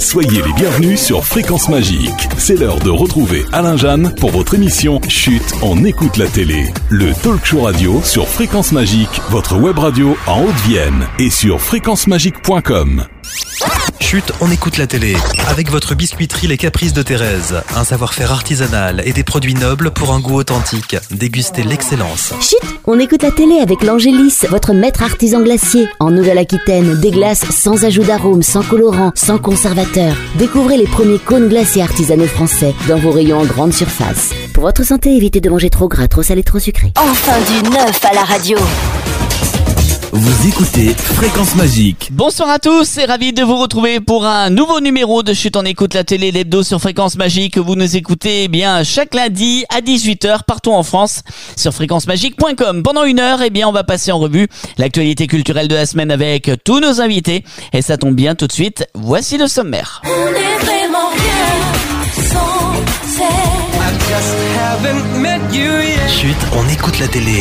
Soyez les bienvenus sur Fréquence Magique. C'est l'heure de retrouver Alain Jeanne pour votre émission Chut, on écoute la télé. Le talk show radio sur Fréquence Magique, votre web radio en Haute-Vienne et sur fréquencemagique.com. Chut, on écoute la télé. Avec votre biscuiterie Les Caprices de Thérèse. Un savoir-faire artisanal et des produits nobles pour un goût authentique. Dégustez l'excellence. Chut, on écoute la télé avec l'Angélis, votre maître artisan glacier. En Nouvelle-Aquitaine, des glaces sans ajout d'arôme, sans colorant, sans conservateur. Découvrez les premiers cônes glaciers artisanaux français dans vos rayons en grande surface. Pour votre santé, évitez de manger trop gras, trop salé, trop sucré. Enfin du neuf à la radio. Vous écoutez Fréquence Magique. Bonsoir à tous et ravi de vous retrouver pour un nouveau numéro de Chut, on écoute la télé, l'hebdo sur Fréquence Magique. Vous nous écoutez bien chaque lundi à 18h partout en France sur fréquencemagique.com. Pendant une heure, on va passer en revue l'actualité culturelle de la semaine avec tous nos invités. Et ça tombe bien tout de suite, voici le sommaire. On est vraiment bien sans elle. Chut, on écoute la télé.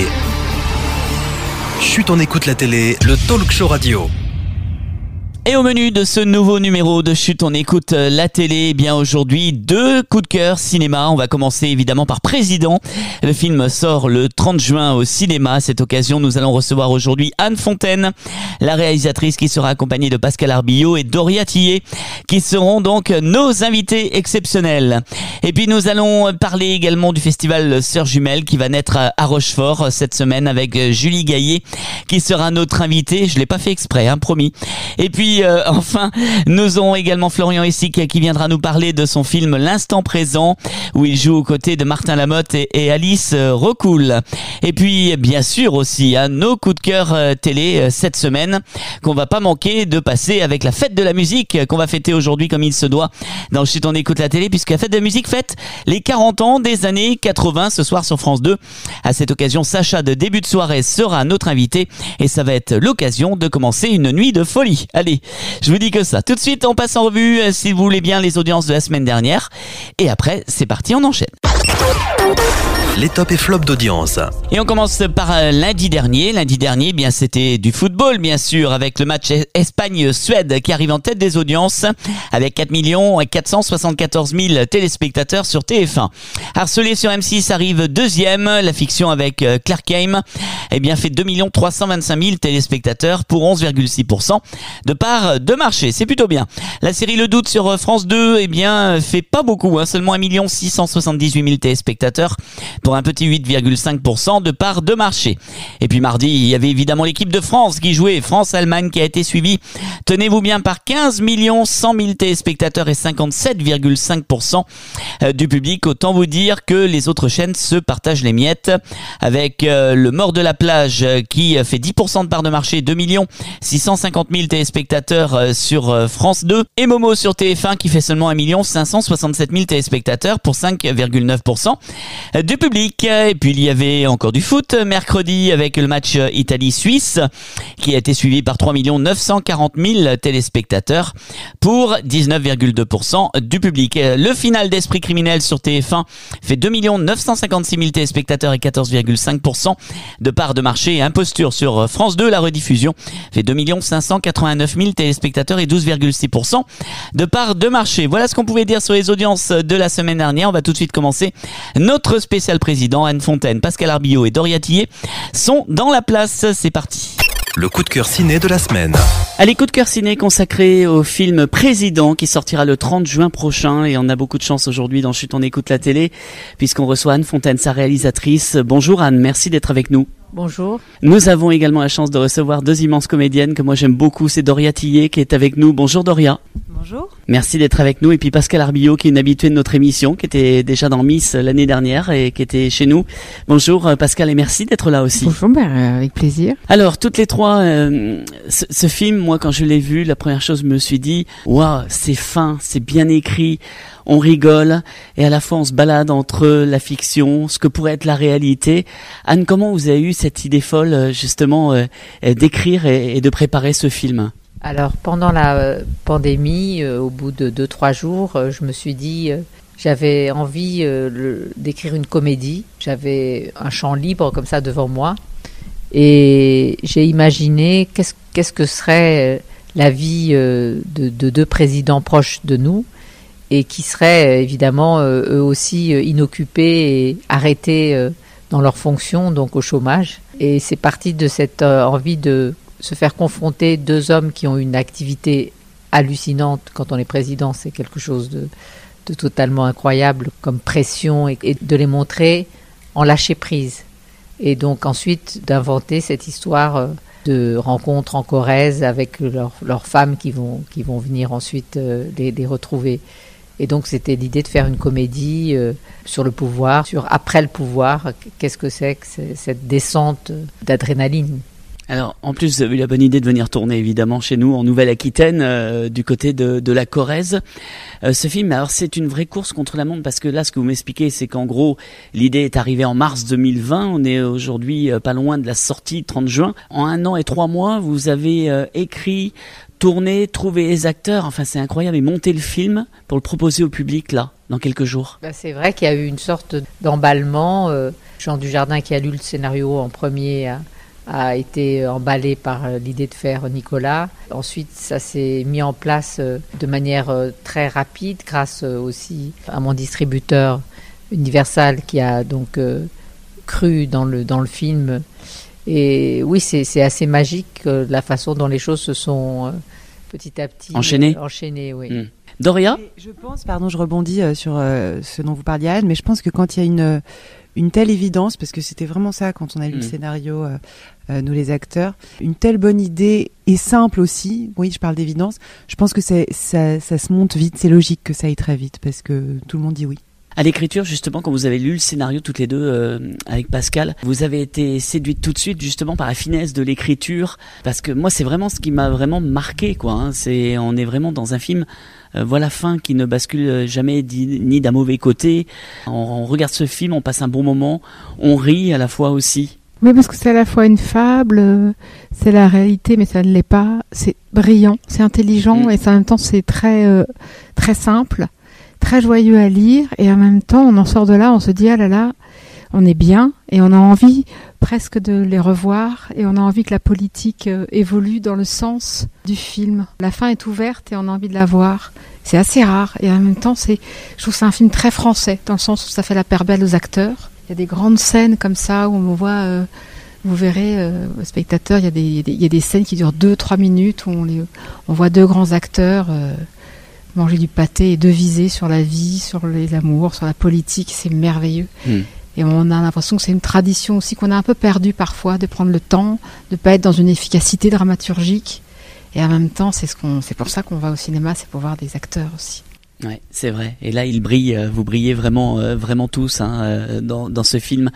Chut, on écoute la télé, le talk show radio. Et au menu de ce nouveau numéro de Chut, on écoute la télé. Aujourd'hui, 2 coups de cœur cinéma. On va commencer évidemment par Président. Le film sort le 30 juin au cinéma. À cette occasion, nous allons recevoir aujourd'hui Anne Fontaine, la réalisatrice, qui sera accompagnée de Pascal Arbillot et Doria Tillet, qui seront donc nos invités exceptionnels. Et puis nous allons parler également du festival Sœurs Jumelles qui va naître à Rochefort cette semaine avec Julie Gaillet, qui sera notre invitée. Je l'ai pas fait exprès, promis. Et puis enfin, nous aurons également Florian Essic qui viendra nous parler de son film L'Instant Présent, où il joue aux côtés de Martin Lamotte et Alice Rocoul. Et puis, bien sûr aussi, nos coups de cœur télé cette semaine, qu'on va pas manquer de passer avec la fête de la musique, qu'on va fêter aujourd'hui comme il se doit dans Chut, on écoute la télé, puisque la fête de la musique fête les 40 ans des années 80 ce soir sur France 2. À cette occasion, Sacha de Début de Soirée sera notre invité, et ça va être l'occasion de commencer une nuit de folie. Allez, je vous dis que ça. Tout de suite, on passe en revue, si vous voulez bien, les audiences de la semaine dernière. Et après, c'est parti, on enchaîne. Les tops et flops d'audience. Et on commence par lundi dernier. Lundi dernier, c'était du football, bien sûr, avec le match Espagne-Suède qui arrive en tête des audiences avec 4 474 000 téléspectateurs sur TF1. Harcelé sur M6 arrive deuxième. La fiction avec Clark Kane, fait 2 325 000 téléspectateurs pour 11,6% de part de marché. C'est plutôt bien. La série Le Doute sur France 2, fait pas beaucoup, seulement 1 678 000 téléspectateurs pour un petit 8,5% de part de marché. Et puis mardi, il y avait évidemment l'équipe de France qui jouait, France-Allemagne, qui a été suivie, tenez-vous bien, par 15 100 000 téléspectateurs et 57,5% du public. Autant vous dire que les autres chaînes se partagent les miettes, avec le Mort de la plage qui fait 10% de part de marché, 2 650 000 téléspectateurs sur France 2, et Momo sur TF1 qui fait seulement 1 567 000 téléspectateurs pour 5,9% du public. Et puis il y avait encore du foot mercredi avec le match Italie-Suisse qui a été suivi par 3 940 000 téléspectateurs pour 19,2% du public. Le final d'Esprit criminel sur TF1 fait 2 956 000 téléspectateurs et 14,5% de part de marché. Imposture sur France 2, la rediffusion, fait 2 589 000 téléspectateurs et 12,6% de part de marché. Voilà ce qu'on pouvait dire sur les audiences de la semaine dernière. On va tout de suite commencer. Notre spécial président, Anne Fontaine, Pascal Arbillot et Doria Tillet sont dans la place. C'est parti. Le coup de cœur ciné de la semaine. Allez, coup de cœur ciné consacré au film Président qui sortira le 30 juin prochain, et on a beaucoup de chance aujourd'hui dans Chut, on écoute la télé puisqu'on reçoit Anne Fontaine, sa réalisatrice. Bonjour Anne, merci d'être avec nous. Bonjour. Nous avons également la chance de recevoir 2 immenses comédiennes que moi j'aime beaucoup. C'est Doria Tillet qui est avec nous. Bonjour Doria. Bonjour. Merci d'être avec nous. Et puis Pascal Arbillot qui est une habituée de notre émission, qui était déjà dans Miss l'année dernière et qui était chez nous. Bonjour Pascal et merci d'être là aussi. Bonjour, avec plaisir. Alors toutes les trois, ce film, moi quand je l'ai vu, la première chose je me suis dit, waouh, c'est fin, c'est bien écrit, on rigole et à la fois on se balade entre la fiction, ce que pourrait être la réalité. Anne, comment vous avez eu cette idée folle justement d'écrire et de préparer ce film ? Alors pendant la pandémie, au bout de 2-3 jours, je me suis dit, j'avais envie d'écrire une comédie. J'avais un champ libre comme ça devant moi et j'ai imaginé qu'est-ce que serait la vie de deux présidents proches de nous et qui seraient évidemment eux aussi inoccupés et arrêtés dans leurs fonctions, donc au chômage. Et c'est parti de cette envie de se faire confronter deux hommes qui ont une activité hallucinante. Quand on est président, c'est quelque chose de totalement incroyable comme pression et de les montrer en lâcher prise. Et donc ensuite d'inventer cette histoire de rencontre en Corrèze avec leurs femmes qui vont venir ensuite les retrouver. Et donc c'était l'idée de faire une comédie sur le pouvoir, sur après le pouvoir, qu'est-ce que c'est que cette descente d'adrénaline. Alors, en plus, vous avez eu la bonne idée de venir tourner, évidemment, chez nous, en Nouvelle-Aquitaine, du côté de la Corrèze. Ce film, alors, c'est une vraie course contre la montre, parce que là, ce que vous m'expliquez, c'est qu'en gros, l'idée est arrivée en mars 2020. On est aujourd'hui pas loin de la sortie, 30 juin. En 1 an et 3 mois, vous avez écrit, tourné, trouvé les acteurs. Enfin, c'est incroyable. Et monté le film pour le proposer au public, là, dans quelques jours. C'est vrai qu'il y a eu une sorte d'emballement. Jean Dujardin, qui a lu le scénario en premier, a été emballé par l'idée de faire Nicolas. Ensuite, ça s'est mis en place de manière très rapide grâce aussi à mon distributeur Universal qui a donc cru dans le film. Et oui, c'est assez magique la façon dont les choses se sont petit à petit enchaînées, oui. Doria ? Je pense, pardon, je rebondis sur ce dont vous parliez, Anne, mais je pense que quand il y a une telle évidence, parce que c'était vraiment ça quand on a lu le scénario, nous les acteurs, une telle bonne idée et simple aussi, oui je parle d'évidence, je pense que ça se monte vite, c'est logique que ça aille très vite parce que tout le monde dit oui. À l'écriture, justement, quand vous avez lu le scénario toutes les deux avec Pascal, vous avez été séduite tout de suite justement par la finesse de l'écriture, parce que moi c'est vraiment ce qui m'a vraiment marqué, quoi. Hein. On est vraiment dans un film, voilà, fin qui ne bascule jamais ni d'un mauvais côté. On regarde ce film, on passe un bon moment, on rit à la fois aussi. Oui, parce que c'est à la fois une fable, c'est la réalité, mais ça ne l'est pas. C'est brillant, c'est intelligent et en même temps c'est très très simple. Très joyeux à lire et en même temps on en sort de là, on se dit ah là là, on est bien et on a envie presque de les revoir et on a envie que la politique évolue dans le sens du film. La fin est ouverte et on a envie de la voir. C'est assez rare et en même temps je trouve que c'est un film très français dans le sens où ça fait la paire belle aux acteurs. Il y a des grandes scènes comme ça où on voit, vous verrez, spectateurs, il y a des scènes qui durent 2-3 minutes où on voit deux grands acteurs manger du pâté et deviser sur la vie, sur l'amour, sur la politique, c'est merveilleux. Et on a l'impression que c'est une tradition aussi qu'on a un peu perdue parfois, de prendre le temps, de ne pas être dans une efficacité dramaturgique. Et en même temps, c'est pour ça qu'on va au cinéma, c'est pour voir des acteurs aussi. Ouais, c'est vrai. Et là, il brille. Vous brillez vraiment, vraiment tous dans ce film.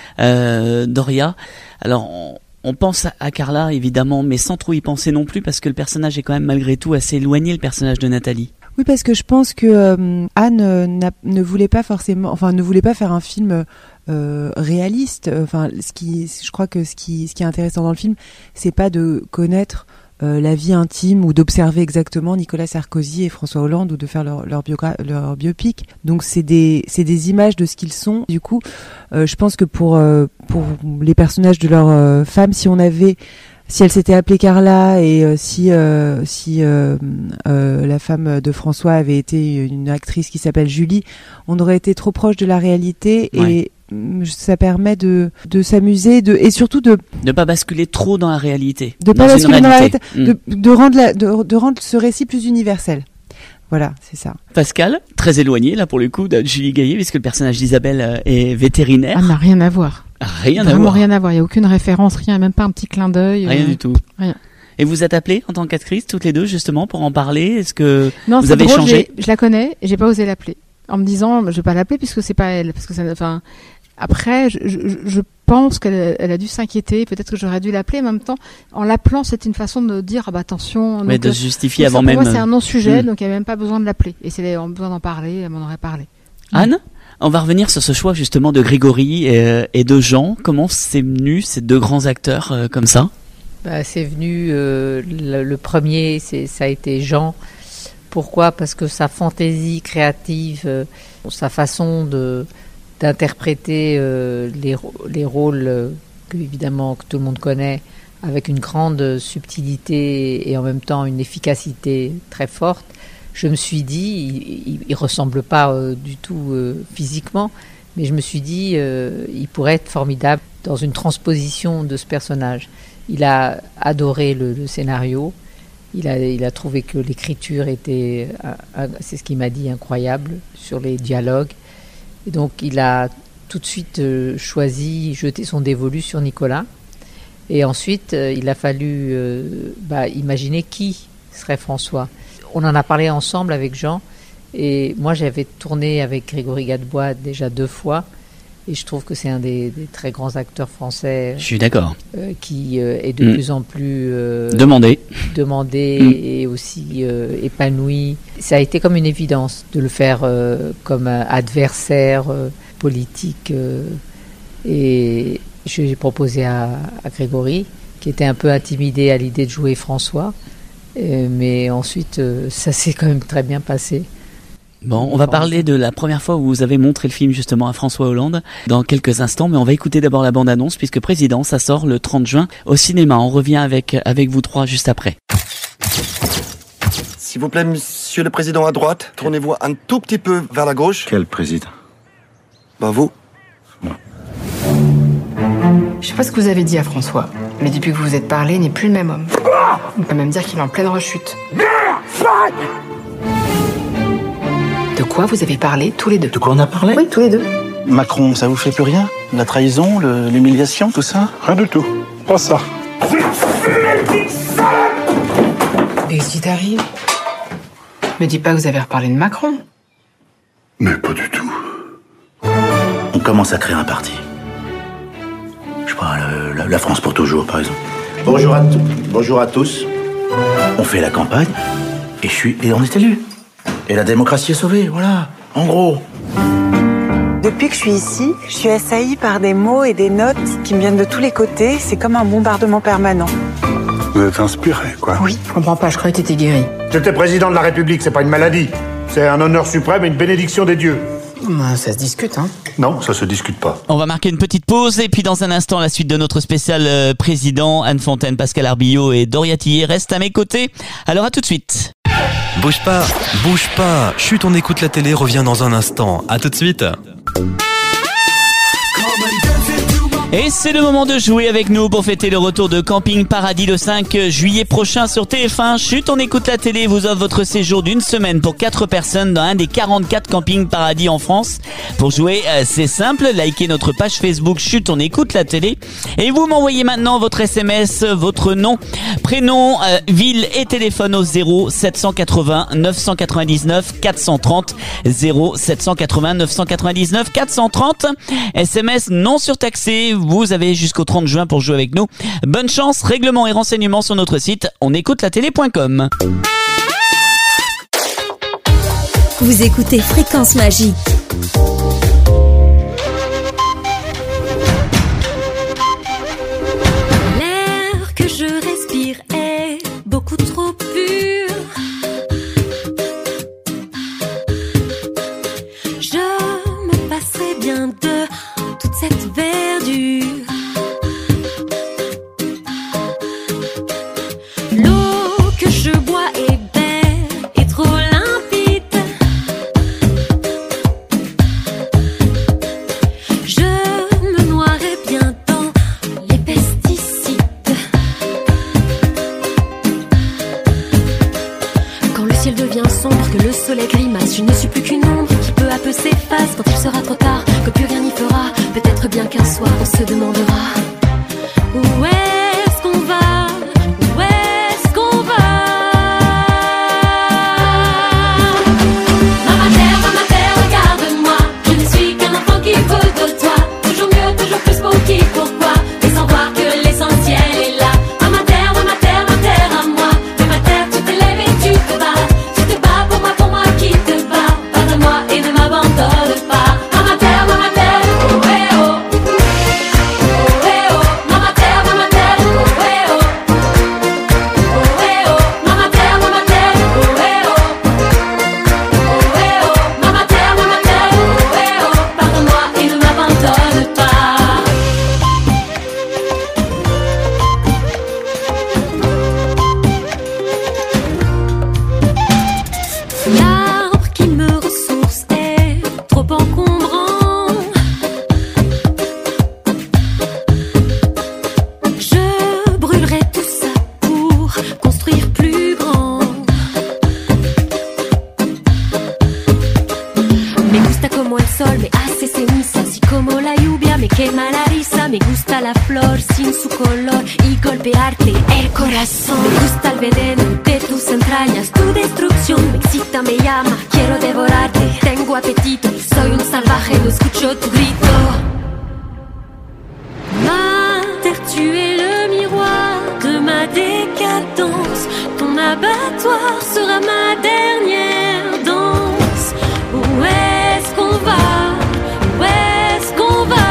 Doria, alors on pense à Carla évidemment, mais sans trop y penser non plus, parce que le personnage est quand même malgré tout assez éloigné, le personnage de Nathalie. Oui, parce que je pense que Anne ne voulait pas forcément, ne voulait pas faire un film réaliste. Je crois que ce qui est intéressant dans le film, c'est pas de connaître la vie intime ou d'observer exactement Nicolas Sarkozy et François Hollande ou de faire leur biopic. Donc c'est des images de ce qu'ils sont. Du coup, je pense que pour les personnages de leurs femmes, si elle s'était appelée Carla et si la femme de François avait été une actrice qui s'appelle Julie, on aurait été trop proche de la réalité. Ouais. Et ça permet de s'amuser et surtout de pas basculer trop dans la réalité. De pas basculer dans la réalité, de rendre ce récit plus universel. Voilà, c'est ça. Pascal, très éloigné là pour le coup de Julie Gaillet, puisque le personnage d'Isabelle est vétérinaire. Ah, n'a rien à voir. Rien à voir. Rien à voir. Il n'y a aucune référence, rien, même pas un petit clin d'œil. Rien du tout. Rien. Et vous êtes appelées en tant qu'actrice toutes les deux justement pour en parler. Est-ce que non, vous avez échangé? Je la connais et j'ai pas osé l'appeler en me disant je vais pas l'appeler puisque c'est pas elle, parce que ça. Après, je pense qu'elle a dû s'inquiéter. Peut-être que j'aurais dû l'appeler. En même temps, en l'appelant, c'est une façon de dire attention. Mais de se justifier avant même. Pour moi, c'est un non-sujet, donc il n'y a même pas besoin de l'appeler. Et c'est besoin d'en parler, elle m'en aurait parlé. Anne, on va revenir sur ce choix justement de Grégory et de Jean. Comment c'est venu ces deux grands acteurs comme ça? C'est venu le premier, ça a été Jean. Pourquoi? Parce que sa fantaisie créative, sa façon d'interpréter les rôles que tout le monde connaît, avec une grande subtilité et en même temps une efficacité très forte, je me suis dit, il ressemble pas du tout physiquement, mais je me suis dit, il pourrait être formidable dans une transposition de ce personnage. Il a adoré le scénario, il a trouvé que l'écriture était, c'est ce qu'il m'a dit, incroyable sur les dialogues. Et donc il a tout de suite jeté son dévolu sur Nicolas. Et ensuite, il a fallu imaginer qui serait François. On en a parlé ensemble avec Jean. Et moi, j'avais tourné avec Grégory Gadebois déjà 2 fois. Et je trouve que c'est un des très grands acteurs français. Je suis d'accord. Qui est de plus en plus demandé et aussi épanoui. Ça a été comme une évidence de le faire comme adversaire politique. Et j'ai proposé à Grégory, qui était un peu intimidé à l'idée de jouer François. Mais ensuite, ça s'est quand même très bien passé. Bon, on va parler de la première fois où vous avez montré le film justement à François Hollande dans quelques instants, mais on va écouter d'abord la bande-annonce puisque Président, ça sort le 30 juin au cinéma. On revient avec vous trois juste après. S'il vous plaît, monsieur le président à droite, tournez-vous un tout petit peu vers la gauche. Quel président? Vous. Non. Je sais pas ce que vous avez dit à François, mais depuis que vous vous êtes parlé, il n'est plus le même homme. On peut même dire qu'il est en pleine rechute. De quoi vous avez parlé tous les deux? De quoi on a parlé? Oui, tous les deux. Macron, ça vous fait plus rien? La trahison, l'humiliation, tout ça? Rien du tout. Pas ça. Et qu'est-ce qui t'arrive? Me dis pas que vous avez reparlé de Macron. Mais pas du tout. On commence à créer un parti. Je sais pas, la France pour toujours, par exemple. Bonjour à tous. On fait la campagne et on est élu. Et la démocratie est sauvée, voilà, en gros. Depuis que je suis ici, je suis assaillie par des mots et des notes qui me viennent de tous les côtés. C'est comme un bombardement permanent. Vous êtes inspiré, quoi. Oui, je comprends pas, je croyais que t'étais guéri. J'étais président de la République, c'est pas une maladie. C'est un honneur suprême et une bénédiction des dieux. Ça se discute, hein? Non, ça se discute pas. On va marquer une petite pause et puis dans un instant, la suite de notre spécial président. Anne Fontaine, Pascal Arbillot et Doria Tillier restent à mes côtés. Alors à tout de suite. Bouge pas. Chut, on écoute la télé, revient dans un instant. À tout de suite. Et c'est le moment de jouer avec nous pour fêter le retour de Camping Paradis le 5 juillet prochain sur TF1. Chut, on écoute la télé vous offre votre séjour d'une semaine pour 4 personnes dans un des 44 Camping Paradis en France. Pour jouer, c'est simple, likez notre page Facebook Chut, on écoute la télé et vous m'envoyez maintenant votre SMS, votre nom, prénom, ville et téléphone au 0780 999 430 0780 999 430. SMS non surtaxé. Vous avez jusqu'au 30 juin pour jouer avec nous. Bonne chance, règlements et renseignements sur notre site onécoutelatélé.com. Vous écoutez Fréquence Magique. L'air que je respire est beaucoup trop pur. Je me passerai bien de toute cette verdure. L'eau que je bois est belle et trop limpide. Je me noierai bien dans les pesticides. Quand le ciel devient sombre, que le soleil grimace, je ne suis plus qu'une ombre qui peu à peu s'efface. Quand il sera trop tard, que plus rien n'y fera, peut-être bien qu'un soir on se demandera où est-ce qu'on va, où est-ce qu'on va. Maman terre, regarde-moi, je ne suis qu'un enfant qui veut de toi. Toujours mieux, toujours plus pour qui, pourquoi, mais sans voir que l'essentiel est là. Maman terre à moi, mais ma terre, tu te lèves et tu te bats pour moi qui te bats. Pardonne-moi et ne m'abandonne pas. Maman terre, oh eh oh. Oh eh oh, maman terre, la flor sin su color y golpearte el corazón. Me gusta el veneno de tus entrañas, tu destrucción me excita, me llama, quiero devorarte. Tengo apetito, soy un salvaje, no escucho tu grito. Ma terre, tu es le miroir de ma décadence. Ton abattoir sera ma dernière danse. Où est-ce qu'on va? Où est-ce qu'on va?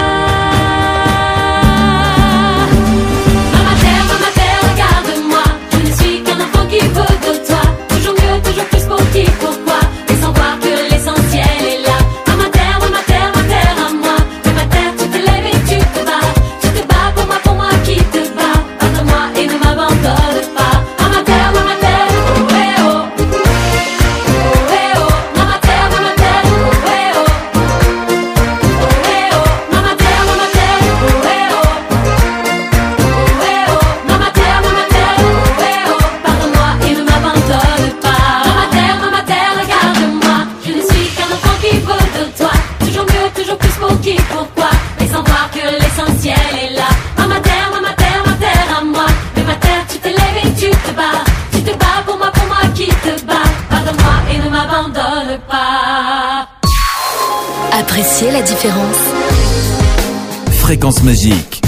Maman terre, regarde-moi. Je ne suis qu'un enfant qui veut de toi. Toujours mieux, toujours plus pour qui, pourquoi? Mais sans voir que l'essentiel est là. Maman terre à moi. Mais ma terre, tu te lèves et tu te bats. Tu te bats pour moi qui te bats. Pardonne-moi et ne m'abandonne pas. Maman terre, oh eh oh. Oh eh oh. Maman terre, oh eh oh. Oh eh oh. Maman terre, oh eh oh. Oh eh oh. Maman terre, oh eh oh. Pardonne-moi et ne m'abandonne pas. Maman terre, regarde-moi. Je ne suis qu'un enfant qui veut de toi. Toujours mieux, toujours plus pour qui, pourquoi? Mais sans voir que l'essentiel est là. Maman terre à moi. Mais ma terre, tu te lèves et tu te bats. Tu te bats pour moi qui te bats. Pardonne-moi et ne m'abandonne pas. Appréciez la différence. Fréquence magique.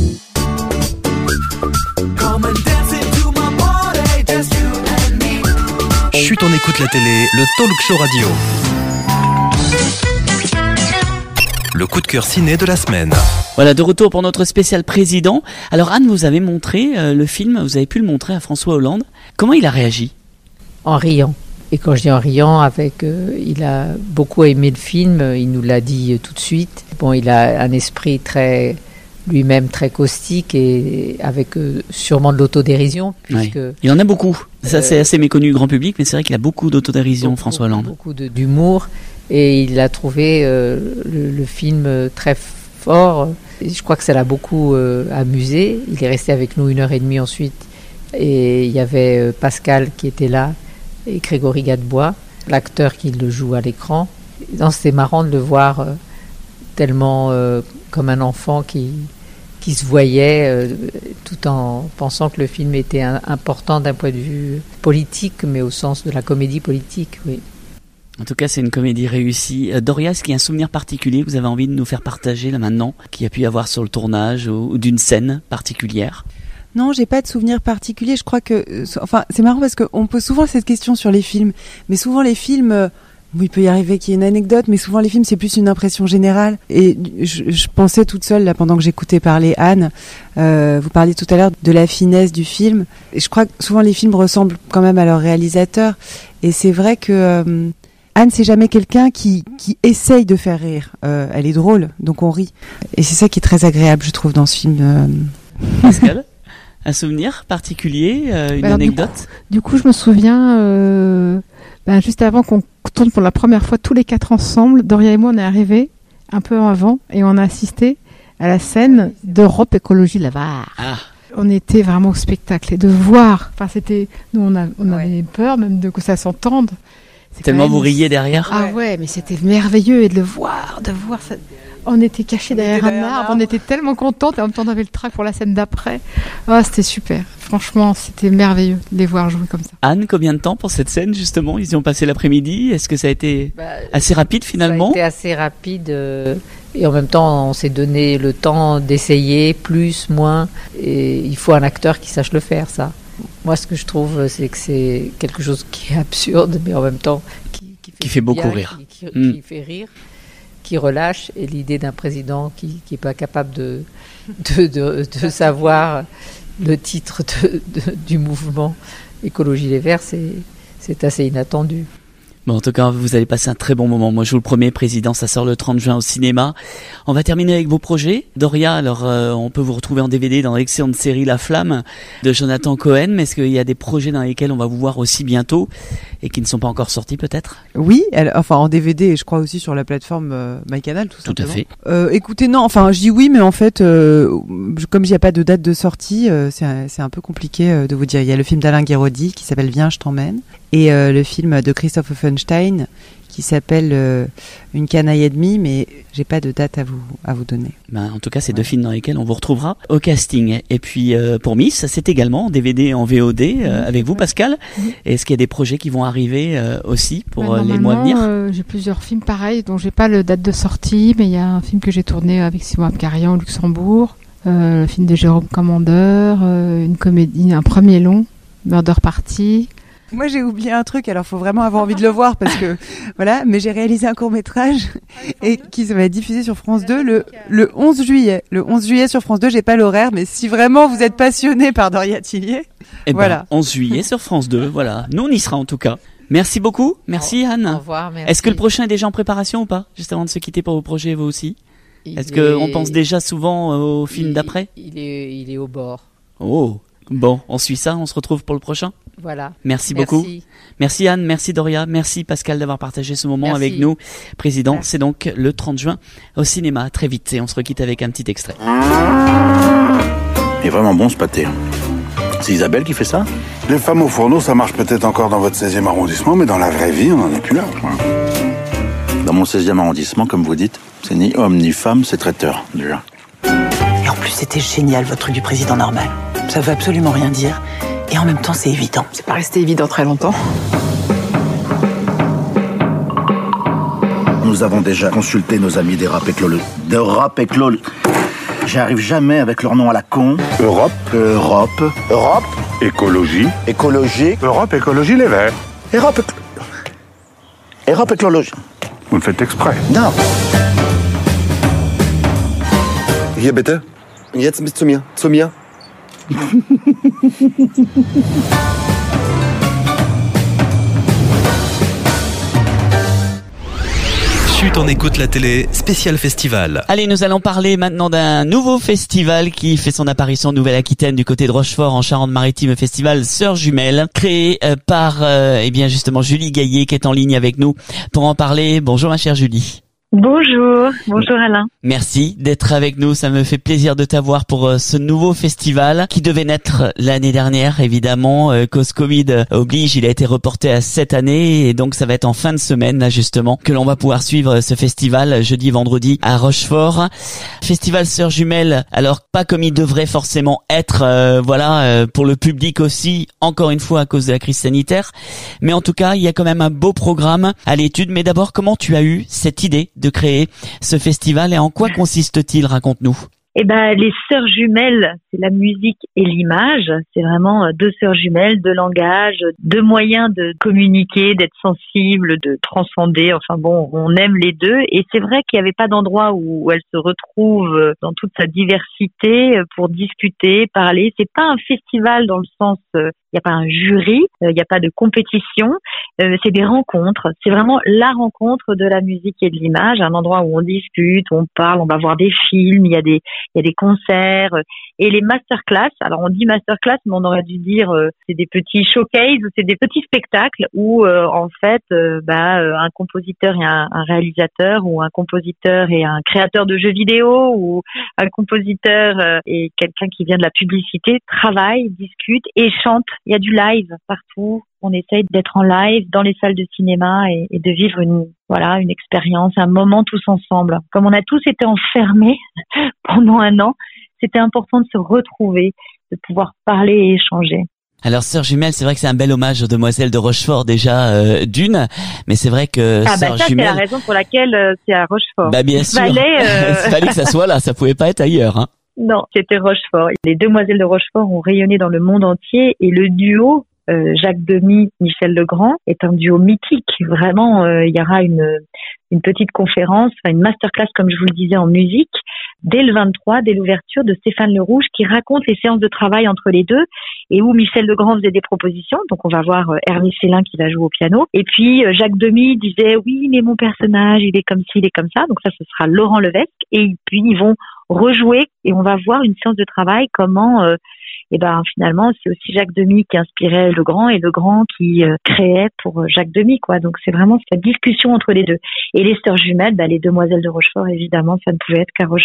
Chut, on écoute la télé, le talk show radio. Le coup de cœur ciné de la semaine. Voilà, de retour pour notre spécial président. Alors Anne, vous avez montré le film, vous avez pu le montrer à François Hollande. Comment il a réagi? En riant. Et quand je dis en riant, il a beaucoup aimé le film, il nous l'a dit tout de suite. Bon, il a un esprit lui-même très caustique et avec sûrement de l'autodérision. Puisque, il en a beaucoup. Ça, c'est assez méconnu du grand public, mais c'est vrai qu'il a beaucoup d'autodérision, François Hollande. Beaucoup d'humour. Et il a trouvé le film très fort. Et je crois que ça l'a beaucoup amusé. Il est resté avec nous 1h30 ensuite. Et il y avait Pascal qui était là et Grégory Gadebois, l'acteur qui le joue à l'écran. C'était marrant de le voir tellement comme un enfant qui se voyait tout en pensant que le film était important d'un point de vue politique, mais au sens de la comédie politique, oui. En tout cas, c'est une comédie réussie. Doria, est-ce qu'il y a un souvenir particulier que vous avez envie de nous faire partager là maintenant, qu'il y a pu y avoir sur le tournage ou d'une scène particulière? Non, j'ai pas de souvenir particulier. Je crois que, c'est marrant parce qu'on pose souvent cette question sur les films, mais souvent les films, il peut y arriver qu'il y ait une anecdote, mais souvent les films c'est plus une impression générale. Et je pensais toute seule là pendant que j'écoutais parler Anne. Vous parliez tout à l'heure de la finesse du film. Et je crois que souvent les films ressemblent quand même à leur réalisateur. Et c'est vrai que Anne, c'est jamais quelqu'un qui essaye de faire rire. Elle est drôle, donc on rit. Et c'est ça qui est très agréable, je trouve, dans ce film. Pascal, un souvenir particulier, une anecdote? Du coup, je me souviens, juste avant qu'on tourne pour la première fois tous les 4 ensemble, Doria et moi, on est arrivés un peu avant et on a assisté à la scène d'Europe Écologie Lavar. Ah. On était vraiment au spectacle et de voir. Nous, on avait peur même que ça s'entende. Tellement vous riez derrière. Ah ouais, mais c'était merveilleux et de voir ça. On était cachés derrière un arbre, on était tellement contentes et en même temps on avait le trac pour la scène d'après. Ah, c'était super. Franchement, c'était merveilleux de les voir jouer comme ça. Anne, combien de temps pour cette scène justement? Ils y ont passé l'après-midi. Est-ce que ça a été assez rapide finalement? Ça a été assez rapide et en même temps on s'est donné le temps d'essayer, plus, moins. Et il faut un acteur qui sache le faire, ça. Moi, ce que je trouve, c'est que c'est quelque chose qui est absurde, mais en même temps qui fait beaucoup rire. Qui fait rire, qui relâche. Et l'idée d'un président qui n'est pas capable de savoir le titre du mouvement Écologie Les Verts, c'est assez inattendu. Bon, en tout cas, vous allez passer un très bon moment. Moi, je vous le promets, président, ça sort le 30 juin au cinéma. On va terminer avec vos projets. Doria, alors, on peut vous retrouver en DVD dans l'excellente série La Flamme de Jonathan Cohen. Mais est-ce qu'il y a des projets dans lesquels on va vous voir aussi bientôt et qui ne sont pas encore sortis, peut-être? Oui, en DVD et je crois aussi sur la plateforme MyCanal, tout simplement. Tout à fait. Écoutez, non, je dis oui, mais en fait, comme il n'y a pas de date de sortie, c'est un peu compliqué de vous dire. Il y a le film d'Alain Guéraudy qui s'appelle Viens, je t'emmène. Et le film de Christophe Offenstein qui s'appelle Une canaille et demie, mais j'ai pas de date à vous donner. En tout cas, c'est 2 films dans lesquels on vous retrouvera au casting. Et puis pour Miss, c'est également en DVD, en VOD avec vous, Pascal. Est-ce qu'il y a des projets qui vont arriver aussi pour les mois à venir? J'ai plusieurs films pareils dont j'ai pas le date de sortie, mais il y a un film que j'ai tourné avec Simon Abkarian au Luxembourg, le film de Jérôme Commandeur, une comédie, un premier long, Murder Party. Moi, j'ai oublié un truc, alors faut vraiment avoir envie de le voir parce que voilà, mais j'ai réalisé un court-métrage et qui va être diffusé sur France 2 le 11 juillet. Le 11 juillet sur France 2, j'ai pas l'horaire, mais si vraiment vous êtes passionné par Doria Tillier, voilà. 11 juillet sur France 2, voilà. Nous, on y sera en tout cas. Merci beaucoup. Merci Anne. Au revoir, merci. Est-ce que le prochain est déjà en préparation ou pas? Juste avant de se quitter pour vos projets, vous aussi? Est-ce qu'on pense déjà souvent au film d'après? Il est au bord. Oh, bon, on suit ça, on se retrouve pour le prochain. Voilà. Merci beaucoup. Merci Anne, merci Doria, merci Pascal d'avoir partagé ce moment avec nous. Président, c'est donc le 30 juin au cinéma, très vite, et on se requitte avec un petit extrait. Il est vraiment bon ce pâté. C'est Isabelle qui fait ça? Les femmes au fourneau, ça marche peut-être encore dans votre 16e arrondissement, mais dans la vraie vie, on n'en est plus là. Dans mon 16e arrondissement, comme vous dites, c'est ni homme ni femme, c'est traiteur, déjà. Et en plus, c'était génial, votre truc du président normal. Ça veut absolument rien dire. Et en même temps, c'est évident. C'est pas resté évident très longtemps. Nous avons déjà consulté nos amis des Rapéclol. J'arrive jamais avec leur nom à la con. Europe. Écologie. Europe, écologie, les Verts. Europe, écologie. Vous le faites exprès. Non. Hier bitte. Und jetzt bis zu mir. Zu mir. Chut, on écoute la télé, spécial festival. Allez, nous allons parler maintenant d'un nouveau festival qui fait son apparition en Nouvelle-Aquitaine du côté de Rochefort en Charente-Maritime, le festival Sœurs Jumelles, créé par justement Julie Gaillet qui est en ligne avec nous pour en parler. Bonjour ma chère Julie. Bonjour Alain. Merci d'être avec nous, ça me fait plaisir de t'avoir pour ce nouveau festival qui devait naître l'année dernière évidemment, cause Covid oblige, il a été reporté à cette année et donc ça va être en fin de semaine là justement que l'on va pouvoir suivre ce festival jeudi vendredi à Rochefort. Festival Sœurs Jumelles, alors pas comme il devrait forcément être pour le public aussi, encore une fois à cause de la crise sanitaire, mais en tout cas il y a quand même un beau programme à l'étude. Mais d'abord, comment tu as eu cette idée de créer ce festival et en quoi consiste-t-il? Raconte-nous. Les sœurs jumelles, c'est la musique et l'image. C'est vraiment 2 sœurs jumelles, 2 langages, 2 moyens de communiquer, d'être sensible, de transcender. Enfin bon, on aime les deux. Et c'est vrai qu'il n'y avait pas d'endroit où elles se retrouvent dans toute sa diversité pour discuter, parler. C'est pas un festival dans le sens, il n'y a pas un jury, il n'y a pas de compétition. C'est des rencontres. C'est vraiment la rencontre de la musique et de l'image. Un endroit où on discute, on parle, on va voir des films, il y a des concerts et les masterclass. Alors on dit masterclass, mais on aurait dû dire c'est des petits showcases ou c'est des petits spectacles où en fait un compositeur et un réalisateur ou un compositeur et un créateur de jeux vidéo ou un compositeur et quelqu'un qui vient de la publicité travaillent, discutent et chantent. Il y a du live partout. On essaye d'être en live dans les salles de cinéma et de vivre une expérience, un moment tous ensemble. Comme on a tous été enfermés pendant un an, c'était important de se retrouver, de pouvoir parler et échanger. Alors Sœurs Jumelles, c'est vrai que c'est un bel hommage aux demoiselles de Rochefort déjà d'une, mais c'est vrai que Sœurs ça Jumelles... c'est la raison pour laquelle c'est à Rochefort. Bien sûr, il fallait que ça soit là, ça pouvait pas être ailleurs. Hein. Non, c'était Rochefort. Les demoiselles de Rochefort ont rayonné dans le monde entier et le duo Jacques Demy, Michel Legrand est un duo mythique. Vraiment, il y aura une petite conférence, une masterclass comme je vous le disais en musique, dès le 23, dès l'ouverture de Stéphane Le Rouge qui raconte les séances de travail entre les deux et où Michel Legrand faisait des propositions. Donc on va voir Hervé Célin qui va jouer au piano. Et puis Jacques Demy disait oui mais mon personnage il est comme ci, il est comme ça. Donc ça ce sera Laurent Levesque et puis ils vont rejouer et on va voir une séance de travail comment finalement c'est aussi Jacques Demy qui inspirait Legrand et Legrand qui créait pour Jacques Demy quoi. Donc c'est vraiment cette discussion entre les deux. Et les sœurs jumelles, les demoiselles de Rochefort évidemment ça ne pouvait être qu'à Rochefort.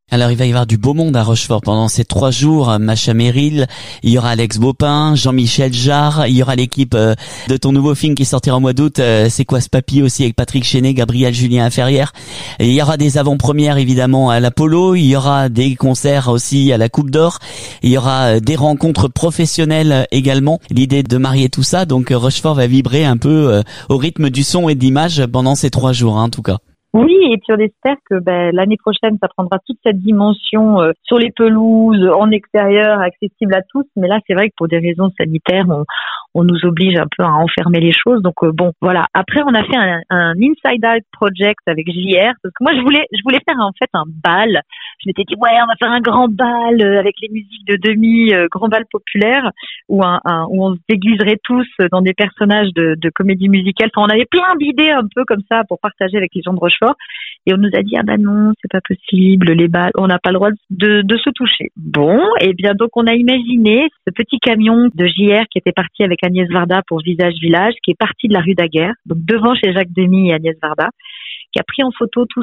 Alors il va y avoir du beau monde à Rochefort pendant ces 3 jours. Macha Merrill, il y aura Alex Baupin, Jean-Michel Jarre, il y aura l'équipe de ton nouveau film qui sortira au mois d'août, C'est quoi ce papy aussi avec Patrick Chenet, Gabriel Julien Ferrière. Et il y aura des avant-premières évidemment à l'Apollo, il y aura des concerts aussi à la Coupe d'Or, il y aura des rencontres professionnelles également. L'idée de marier tout ça, donc Rochefort va vibrer un peu au rythme du son et de l'image pendant ces 3 jours en tout cas. Oui, et puis on espère que l'année prochaine, ça prendra toute cette dimension sur les pelouses, en extérieur, accessible à tous. Mais là, c'est vrai que pour des raisons sanitaires, on nous oblige un peu à enfermer les choses. Donc bon, voilà. Après, on a fait un Inside Out Project avec JR, parce que moi, je voulais faire en fait un bal. Je m'étais dit ouais, on va faire un grand bal avec les musiques de demi, grand bal populaire, où on se déguiserait tous dans des personnages de comédie musicale. Enfin, on avait plein d'idées un peu comme ça pour partager avec les gens de Rochefort. Et on nous a dit ah non, c'est pas possible, les balles, on n'a pas le droit de se toucher. Bon, et bien donc on a imaginé ce petit camion de JR qui était parti avec Agnès Varda pour Visage Village, qui est parti de la rue Daguerre, donc devant chez Jacques Demy et Agnès Varda, qui a pris en photo tous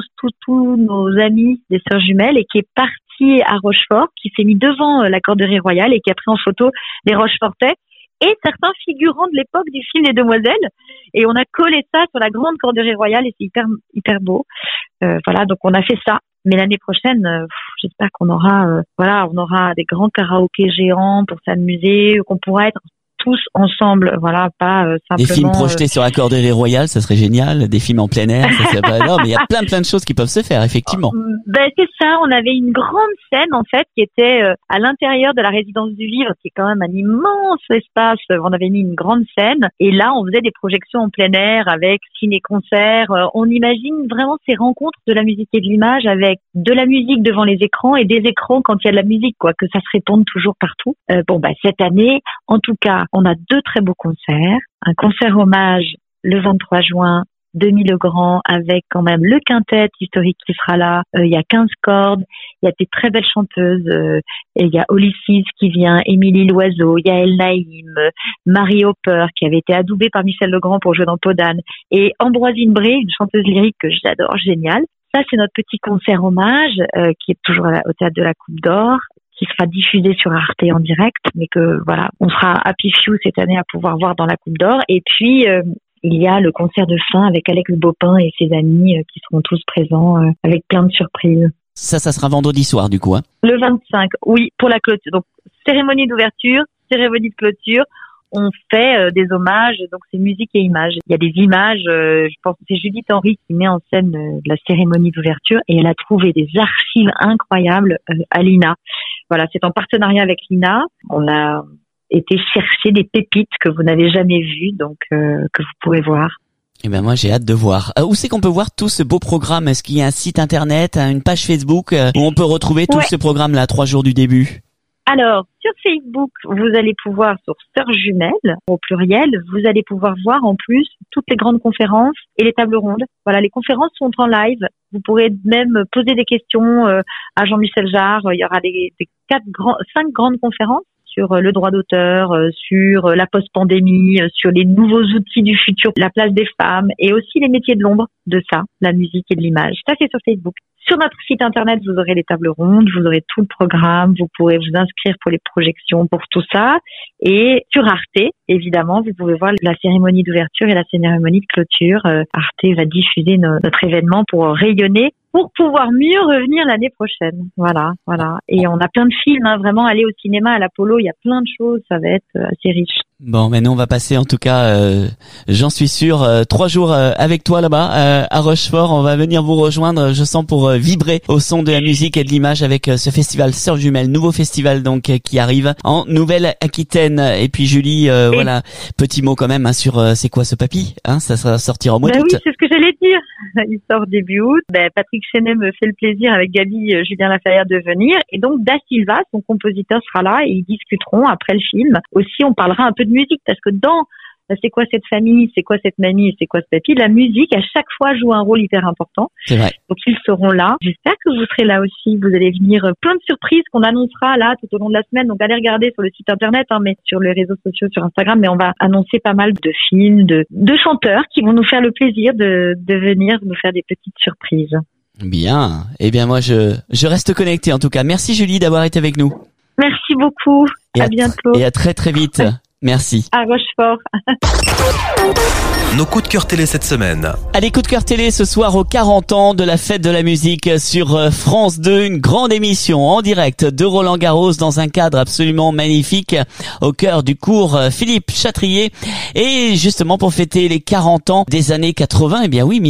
nos amis des sœurs jumelles et qui est parti à Rochefort, qui s'est mis devant la Corderie Royale et qui a pris en photo les Rochefortais et certains figurants de l'époque du film Les Demoiselles. Et on a collé ça sur la grande Corderie Royale et c'est hyper beau. Voilà, donc on a fait ça. Mais l'année prochaine, j'espère qu'on aura, on aura des grands karaokés géants pour s'amuser, qu'on pourra être tous ensemble, voilà, pas simplement... Des films projetés sur la Corderie Royale, ça serait génial. Des films en plein air, ça serait pas... Non, mais il y a plein de choses qui peuvent se faire, effectivement. C'est ça, on avait une grande scène, en fait, qui était à l'intérieur de la résidence du Vivre, qui est quand même un immense espace. On avait mis une grande scène, et là, on faisait des projections en plein air avec ciné-concerts. On imagine vraiment ces rencontres de la musique et de l'image avec de la musique devant les écrans et des écrans quand il y a de la musique, quoi, que ça se réponde toujours partout. Cette année, en tout cas, on a 2 très beaux concerts. Un concert hommage le 23 juin, Demi-Legrand, avec quand même le quintet historique qui sera là. Il y a 15 cordes, il y a des très belles chanteuses. Et il y a Olysses qui vient, Émilie Loiseau, Yael Naïm, Marie Hopper qui avait été adoubée par Michel Legrand pour jouer dans Podane, et Ambroisine Bré, une chanteuse lyrique que j'adore, géniale. Ça, c'est notre petit concert hommage qui est toujours au Théâtre de la Coupe d'Or, qui sera diffusé sur Arte en direct, mais que voilà, on sera happy few cette année à pouvoir voir dans la Coupe d'Or. Et puis il y a le concert de fin avec Alex Baupin et ses amis qui seront tous présents avec plein de surprises. Ça sera vendredi soir du coup, hein. Le 25, oui, pour la clôture. Donc cérémonie d'ouverture, cérémonie de clôture. On fait des hommages, donc c'est musique et images. Il y a des images, je pense que c'est Judith Henry qui met en scène la cérémonie d'ouverture, et elle a trouvé des archives incroyables à l'INA. Voilà, c'est en partenariat avec l'INA. On a été chercher des pépites que vous n'avez jamais vues, donc que vous pourrez voir. Eh ben moi j'ai hâte de voir. Où c'est qu'on peut voir tout ce beau programme? Est-ce qu'il y a un site internet, une page Facebook où on peut retrouver tout ce programme-là, 3 jours du début? Alors, sur Facebook, vous allez pouvoir, sur Sœurs Jumelles, au pluriel, vous allez pouvoir voir en plus toutes les grandes conférences et les tables rondes. Voilà, les conférences sont en live. Vous pourrez même poser des questions à Jean-Michel Jarre. Il y aura 5 grandes conférences sur le droit d'auteur, sur la post-pandémie, sur les nouveaux outils du futur, la place des femmes et aussi les métiers de l'ombre de ça, la musique et de l'image. Ça, c'est sur Facebook. Sur notre site internet, vous aurez les tables rondes, vous aurez tout le programme, vous pourrez vous inscrire pour les projections, pour tout ça. Et sur Arte, évidemment, vous pouvez voir la cérémonie d'ouverture et la cérémonie de clôture. Arte va diffuser notre événement pour rayonner, pour pouvoir mieux revenir l'année prochaine. Voilà. Et on a plein de films, vraiment, aller au cinéma, à l'Apollo, il y a plein de choses, ça va être assez riche. Bon, mais nous on va passer en tout cas, j'en suis sûr, 3 jours avec toi là-bas à Rochefort. On va venir vous rejoindre, je sens, pour vibrer au son de la musique et de l'image avec ce festival Sœurs Jumelles, nouveau festival donc qui arrive en Nouvelle-Aquitaine. Et puis Julie, voilà, petit mot quand même sur c'est quoi ce papy, hein, ça sortira au mois d'août. Oui, c'est ce que j'allais dire. Il sort début août. Patrick Chenet me fait le plaisir avec Gabi Julien Laferrière de venir, et donc Da Silva, son compositeur, sera là et ils discuteront après le film. Aussi, on parlera un peu de musique, parce que dans c'est quoi cette famille, c'est quoi cette mamie, c'est quoi ce papy, la musique à chaque fois joue un rôle hyper important. C'est vrai. Donc ils seront là. J'espère que vous serez là aussi. Vous allez venir, plein de surprises qu'on annoncera là tout au long de la semaine. Donc allez regarder sur le site internet, mais sur les réseaux sociaux, sur Instagram. Mais on va annoncer pas mal de films, de chanteurs qui vont nous faire le plaisir de venir nous faire des petites surprises. Bien. Eh bien, moi, je reste connecté en tout cas. Merci Julie d'avoir été avec nous. Merci beaucoup. À bientôt. Et à très très vite. Merci. À Rochefort. Nos coups de cœur télé cette semaine. Allez, coup de cœur télé ce soir aux 40 ans de la fête de la musique sur France 2. Une grande émission en direct de Roland Garros dans un cadre absolument magnifique au cœur du cours Philippe Chatrier. Et justement pour fêter les 40 ans des années 80, eh bien oui,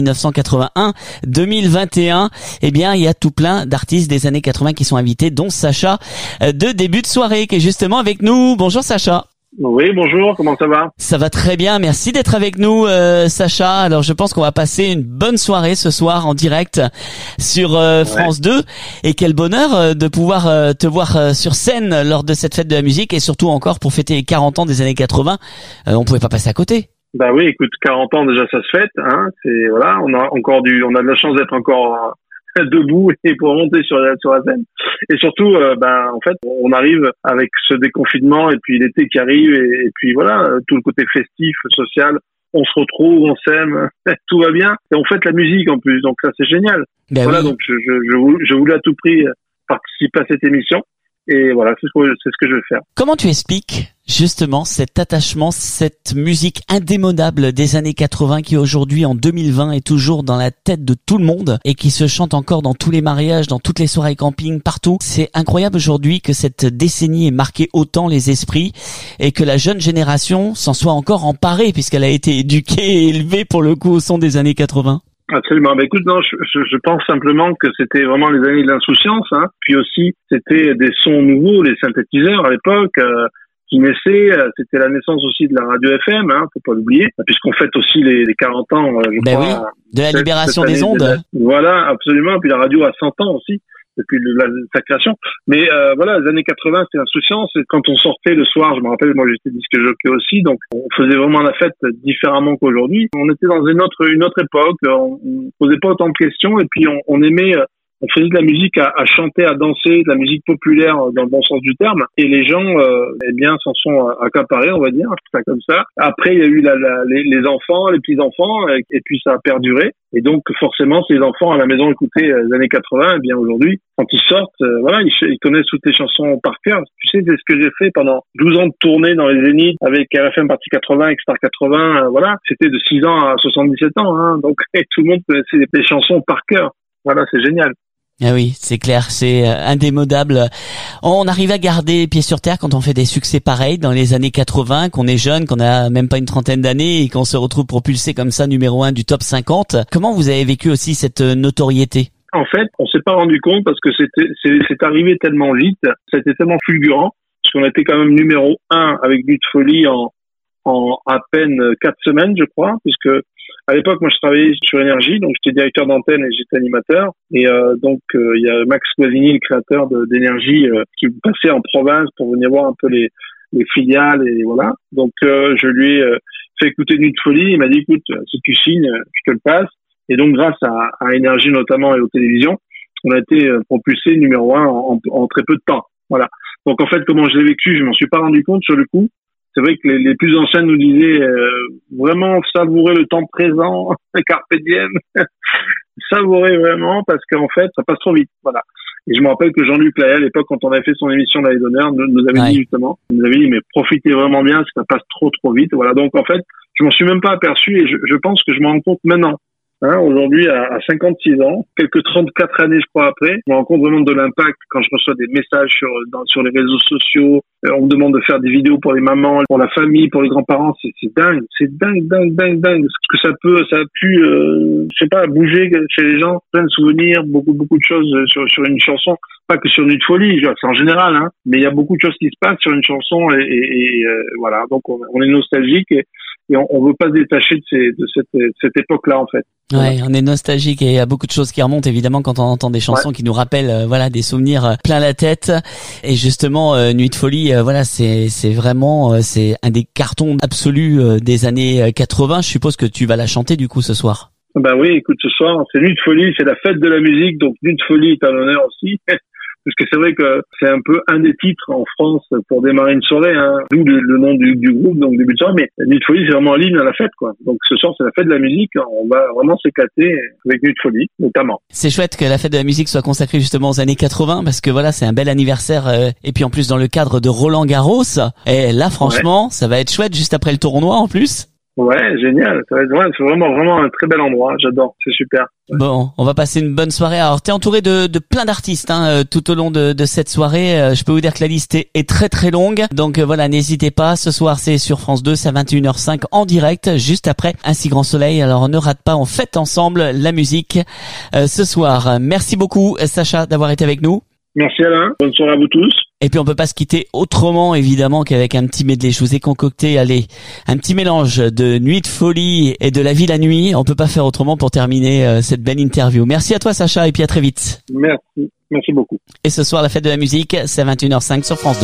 1981-2021, eh bien il y a tout plein d'artistes des années 80 qui sont invités, dont Sacha de Début de Soirée qui est justement avec nous. Bonjour Sacha. Oui, bonjour, comment ça va? Ça va très bien, merci d'être avec nous Sacha. Alors je pense qu'on va passer une bonne soirée ce soir en direct sur France 2 et quel bonheur de pouvoir te voir sur scène lors de cette fête de la musique et surtout encore pour fêter les 40 ans des années 80. On pouvait pas passer à côté. Bah oui, écoute, 40 ans déjà ça se fête, hein. C'est voilà, on a de la chance d'être encore debout et pour monter sur la scène. Et surtout, en fait, on arrive avec ce déconfinement et puis l'été qui arrive et puis voilà, tout le côté festif, social. On se retrouve, on s'aime, tout va bien et on fête la musique en plus. Donc ça, c'est génial. Ben voilà, oui. donc je voulais à tout prix participer à cette émission. Et voilà, c'est ce que je vais faire. Comment tu expliques justement cet attachement, cette musique indémodable des années 80 qui aujourd'hui en 2020 est toujours dans la tête de tout le monde et qui se chante encore dans tous les mariages, dans toutes les soirées camping, partout. C'est incroyable aujourd'hui que cette décennie ait marqué autant les esprits et que la jeune génération s'en soit encore emparée puisqu'elle a été éduquée et élevée pour le coup au son des années 80. Absolument. Bah, écoute, non, je pense simplement que c'était vraiment les années de l'insouciance, hein. Puis aussi, c'était des sons nouveaux, les synthétiseurs à l'époque, qui naissaient. C'était la naissance aussi de la radio FM, hein, faut pas l'oublier, puisqu'on fête aussi les 40 ans, je crois. Oui, de la libération des ondes. Voilà, absolument. Puis la radio a 100 ans aussi. Depuis sa création. Mais voilà, les années 80, c'était l'insouciance. Et quand on sortait le soir, je me rappelle, moi j'étais disque jockey aussi, donc on faisait vraiment la fête différemment qu'aujourd'hui. On était dans une autre époque, on posait pas autant de questions et puis on aimait... On faisait de la musique à chanter, à danser, de la musique populaire dans le bon sens du terme. Et les gens, s'en sont accaparés, on va dire, ça comme ça. Après, il y a eu les enfants, les petits-enfants, et puis ça a perduré. Et donc, forcément, ces enfants à la maison écoutaient les années 80, et bien aujourd'hui, quand ils sortent, ils connaissent toutes les chansons par cœur. Tu sais, c'est ce que j'ai fait pendant 12 ans de tournée dans les Zéniths avec RFM Partie 80, avec Star 80, C'était de 6 ans à 77 ans, hein. Donc, tout le monde connaissait les chansons par cœur. Voilà, c'est génial. Ah oui, c'est clair, c'est indémodable. On arrive à garder pied sur terre quand on fait des succès pareils dans les années 80, qu'on est jeune, qu'on a même pas une trentaine d'années et qu'on se retrouve propulsé comme ça numéro 1 du top 50. Comment vous avez vécu aussi cette notoriété? En fait, on s'est pas rendu compte parce que c'est arrivé tellement vite, c'était tellement fulgurant, parce qu'on était quand même numéro 1 avec Nuit de Folie en à peine 4 semaines, je crois, puisque à l'époque, moi, je travaillais sur Énergie, donc j'étais directeur d'antenne et j'étais animateur. Et il y a Max Guazzini, le créateur d'Énergie, qui passait en province pour venir voir un peu les filiales et voilà. Donc je lui ai fait écouter Nuit de Folie. Il m'a dit, écoute, si tu signes, je te le passe. Et donc grâce à Énergie notamment et aux télévisions, on a été propulsé numéro 1 en très peu de temps. Voilà. Donc en fait, comment je l'ai vécu, je m'en suis pas rendu compte sur le coup. C'est vrai que les plus anciens nous disaient vraiment savourer le temps présent, carpe diem, savourer vraiment parce qu'en fait ça passe trop vite. Voilà. Et je me rappelle que Jean-Luc Lahaye à l'époque quand on avait fait son émission d'Allée d'honneur nous avait dit justement, il nous avait dit mais profitez vraiment bien parce que ça passe trop vite. Voilà. Donc en fait je m'en suis même pas aperçu et je pense que je m'en rends compte maintenant. Hein, aujourd'hui, à 56 ans, quelques 34 années, je crois, après, je me rends compte vraiment de l'impact quand je reçois des messages sur les réseaux sociaux. On me demande de faire des vidéos pour les mamans, pour la famille, pour les grands-parents. C'est dingue. C'est dingue. Ce que ça a pu, je sais pas, bouger chez les gens. Plein de souvenirs, beaucoup de choses sur une chanson. Pas que sur Nuit de Folie, c'est en général, hein. Mais il y a beaucoup de choses qui se passent sur une chanson et voilà. Donc, on est nostalgique et on veut pas se détacher de cette époque-là, en fait. Ouais, on est nostalgique et il y a beaucoup de choses qui remontent évidemment quand on entend des chansons qui nous rappellent des souvenirs plein la tête. Et justement Nuit de Folie c'est vraiment c'est un des cartons absolus des années 80. Je suppose que tu vas la chanter du coup ce soir. Ben oui, écoute, ce soir c'est Nuit de Folie, c'est la fête de la musique, donc Nuit de Folie est à l'honneur aussi. Parce que c'est vrai que c'est un peu un des titres en France pour démarrer une soirée, hein. D'où le nom du groupe, donc début de soirée. Mais Nuit de Folie, c'est vraiment en ligne à la fête, quoi. Donc ce soir, c'est la fête de la musique. On va vraiment s'éclater avec Nuit de Folie, notamment. C'est chouette que la fête de la musique soit consacrée justement aux années 80 parce que voilà, c'est un bel anniversaire et puis en plus dans le cadre de Roland Garros. Et là, franchement, ça va être chouette juste après le tournoi en plus. Ouais, génial. Ça va être c'est vraiment un très bel endroit. J'adore. C'est super. Ouais. Bon, on va passer une bonne soirée. Alors, t'es entouré de plein d'artistes tout au long de cette soirée. Je peux vous dire que la liste est très très longue. Donc voilà, n'hésitez pas. Ce soir, c'est sur France 2, c'est à 21h05 en direct, juste après Un si grand soleil. Alors, ne rate pas, on fête ensemble la musique ce soir. Merci beaucoup, Sacha, d'avoir été avec nous. Merci Alain. Bonne soirée à vous tous. Et puis on peut pas se quitter autrement évidemment qu'avec un petit medley. Je vous ai concocté, un petit mélange de Nuit de Folie et de La Vie la nuit. On peut pas faire autrement pour terminer cette belle interview. Merci à toi Sacha et puis à très vite. Merci beaucoup. Et ce soir la fête de la musique, c'est à 21h05 sur France 2.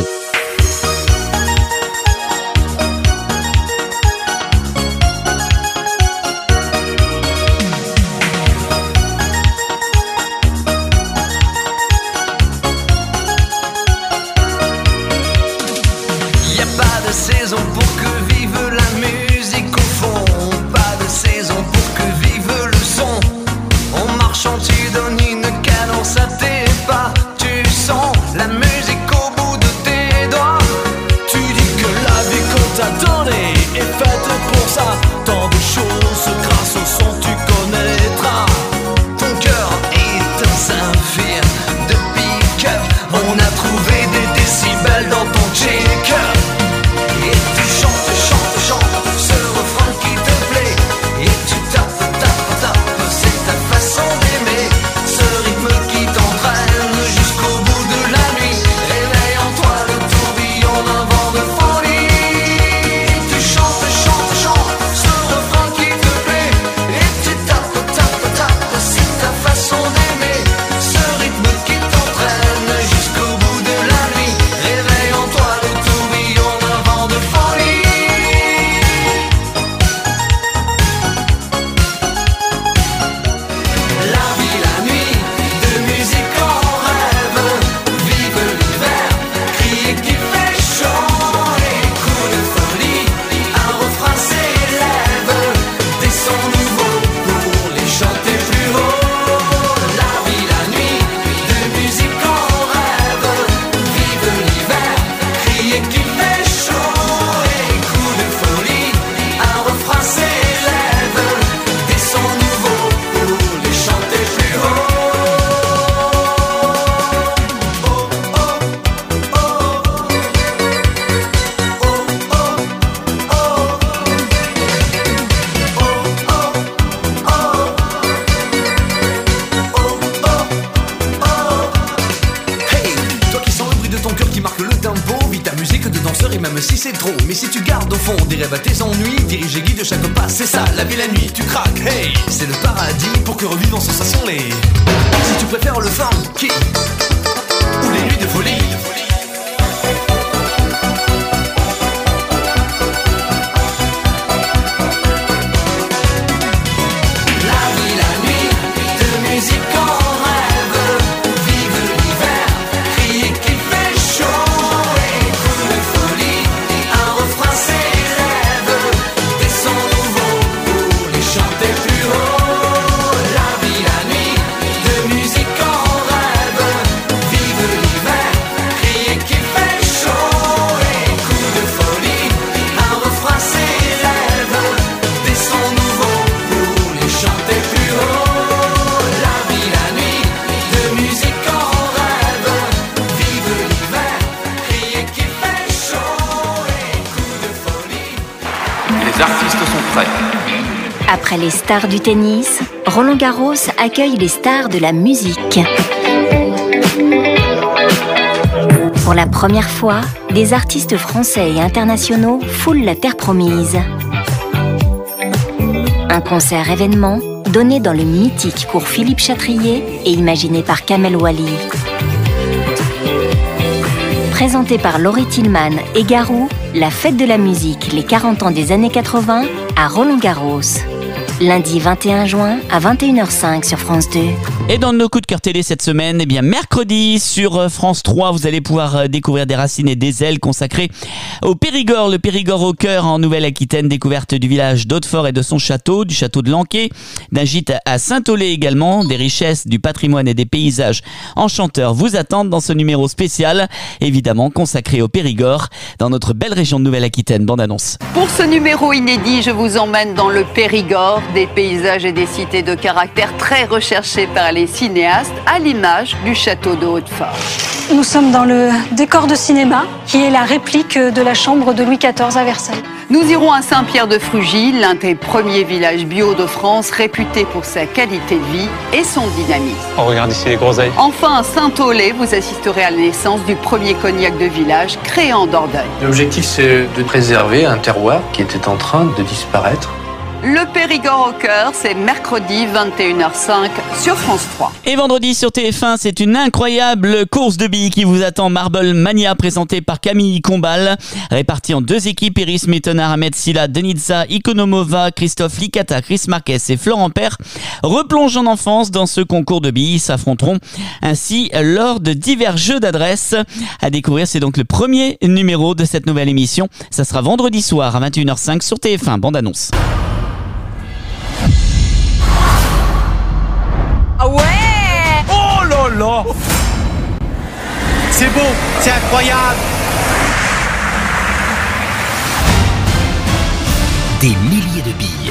Saison pour que vive la musique au fond, pas de saison pour que vive le son. En marchant tu donnes une cadence à tes pas, tu sens la musique au bout de tes doigts. Tu dis que la vie qu'on t'a donnée est faite pour ça. Tant de choses grâce au son tu connaîtras. Ton cœur est un saphir de pique-up. On a trouvé des décibels dans ton check-up. Et tu chantes ce refrain qui te plaît. Et tu tapes, c'est ta façon d'aimer. Ce rythme qui t'entraîne jusqu'au bout de la nuit. Réveille en toi le tourbillon d'un vent de folie. Et tu chantes ce refrain qui te plaît. Et tu tapes, c'est ta façon d'aimer. Ce rythme qui t'entraîne jusqu'au bout de la nuit. Réveille en toi le tourbillon d'un vent de folie. La vie, la nuit, de musique en rêve. Vive l'hiver, crier qui fait chaud. Et coups de folie, un refrain s'élève. Des sons nouveaux pour les chanter plus haut. La vie, la nuit, de musique en rêve. Vive l'hiver, crier qui fait chaud. Et coups de folie, un refrain s'élève. Des sons nouveaux pour les chanter plus haut. Hey, toi qui sens le bruit de ton cœur qui marque le tempo, vis ta musique de danseur et même si c'est trop. Mais si tu gardes au fond des rêves à tes ennuis, dirige et guide chaque pas, c'est ça, la vie la nuit, tu craques. Hey, c'est le paradis pour que revivent en sensation les. Si tu préfères le funky ou les nuits de folie. La vie, la nuit, de musique en rêve. Vive l'hiver, crier qui fait chaud. Et coups de folie, un refrain s'élève. Des sons nouveaux pour les chanter plus haut. La vie, la nuit, de musique en rêve. Vive l'hiver, crier qui fait chaud. Et coups de folie, un refrain s'élève. Des sons nouveaux pour les chanter plus haut. La vie, la nuit, de musique en rêve. Vive l'hiver, crier qui fait chaud. Et coups de folie. Les artistes sont prêts. Après les stars du tennis, Roland Garros accueille les stars de la musique. Pour la première fois, des artistes français et internationaux foulent la terre promise. Un concert événement donné dans le mythique cours Philippe Chatrier et imaginé par Kamel Wally. Présenté par Laurie Tillman et Garou, la fête de la musique, les 40 ans des années 80 à Roland Garros. Lundi 21 juin à 21h05 sur France 2. Et dans nos coups de cœur télé cette semaine, eh bien mercredi sur France 3, vous allez pouvoir découvrir des racines et des ailes consacrées au Périgord, le Périgord au cœur en Nouvelle-Aquitaine, découverte du village d'Hautefort et de son château, du château de Lanquet, d'un gîte à Saint-Aulé également, des richesses, du patrimoine et des paysages enchanteurs vous attendent dans ce numéro spécial, évidemment consacré au Périgord, dans notre belle région de Nouvelle-Aquitaine. Bande annonce. Pour ce numéro inédit, je vous emmène dans le Périgord, des paysages et des cités de caractère très recherchés par les cinéastes, à l'image du château de Hautefort. Nous sommes dans le décor de cinéma, qui est la réplique de la chambre de Louis XIV à Versailles. Nous irons à Saint-Pierre-de-Frugy, l'un des premiers villages bio de France, réputé pour sa qualité de vie et son dynamisme. On regarde ici les groseilles. Enfin, à Saint-Aulé, vous assisterez à la naissance du premier cognac de village créé en Dordogne. L'objectif, c'est de préserver un terroir qui était en train de disparaître. Le Périgord au cœur, c'est mercredi 21h05 sur France 3. Et vendredi sur TF1, c'est une incroyable course de billes qui vous attend. Marble Mania, présentée par Camille Combal, répartie en 2 équipes, Iris Mittenard, Ahmed Silla, Denitza Ikonomova, Christophe Licata, Chris Marquez et Florent Père replongent en enfance dans ce concours de billes, s'affronteront ainsi lors de divers jeux d'adresse. À découvrir, c'est donc le premier numéro de cette nouvelle émission. Ça sera vendredi soir à 21h05 sur TF1. Bande annonce. Ah ouais! Oh là là! C'est beau, c'est incroyable! Des milliers de billes.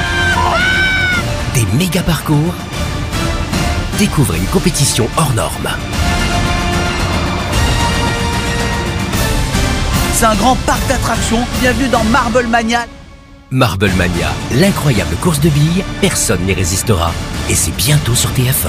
Des méga parcours. Découvrez une compétition hors norme. C'est un grand parc d'attractions. Bienvenue dans Marble Mania. Marble Mania, l'incroyable course de billes, personne n'y résistera. Et c'est bientôt sur TF1.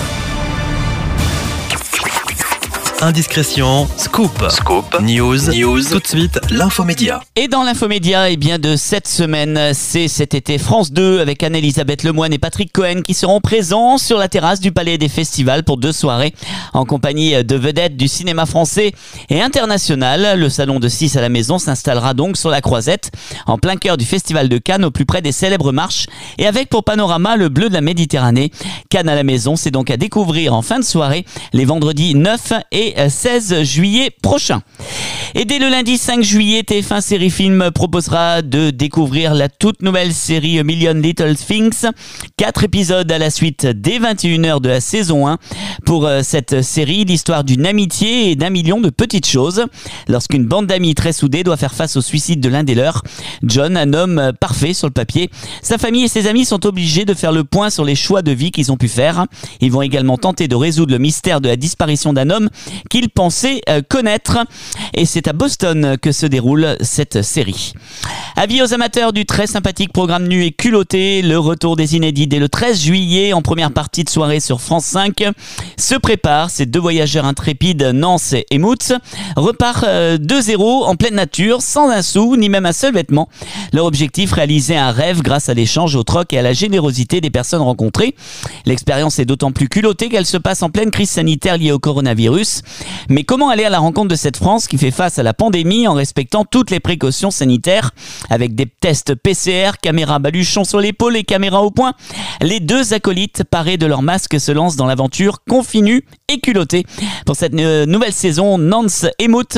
Indiscrétion, scoop, news, tout de suite, l'infomédia. Et dans l'infomédia, eh bien de cette semaine, c'est cet été France 2 avec Anne-Elisabeth Lemoine et Patrick Cohen qui seront présents sur la terrasse du Palais des Festivals pour 2 soirées en compagnie de vedettes du cinéma français et international. Le salon de 6 à la maison s'installera donc sur la Croisette, en plein cœur du Festival de Cannes, au plus près des célèbres marches et avec pour panorama le bleu de la Méditerranée. Cannes à la maison, c'est donc à découvrir en fin de soirée les vendredis 9 et 16 juillet prochain. Et dès le lundi 5 juillet, TF1 Série Film proposera de découvrir la toute nouvelle série A Million Little Things. 4 épisodes à la suite dès 21h de la saison 1. Pour cette série, l'histoire d'une amitié et d'un million de petites choses. Lorsqu'une bande d'amis très soudés doit faire face au suicide de l'un des leurs, John, un homme parfait sur le papier, sa famille et ses amis sont obligés de faire le point sur les choix de vie qu'ils ont pu faire. Ils vont également tenter de résoudre le mystère de la disparition d'un homme qu'ils pensaient connaître. Et c'est à Boston que se déroule cette série. Avis aux amateurs du très sympathique programme Nu et Culotté, le retour des inédits dès le 13 juillet en première partie de soirée sur France 5 se prépare. Ces 2 voyageurs intrépides, Nance et Moutz, repartent de zéro en pleine nature, sans un sou ni même un seul vêtement. Leur objectif, réaliser un rêve grâce à l'échange, au troc et à la générosité des personnes rencontrées. L'expérience est d'autant plus culottée qu'elle se passe en pleine crise sanitaire liée au coronavirus. Mais comment aller à la rencontre de cette France qui fait face à la pandémie en respectant toutes les précautions sanitaires, avec des tests PCR, caméras baluchons sur l'épaule et caméras au poing? Les 2 acolytes parés de leur masque se lancent dans l'aventure confinue et culottée. Pour cette nouvelle saison, Nance et Mout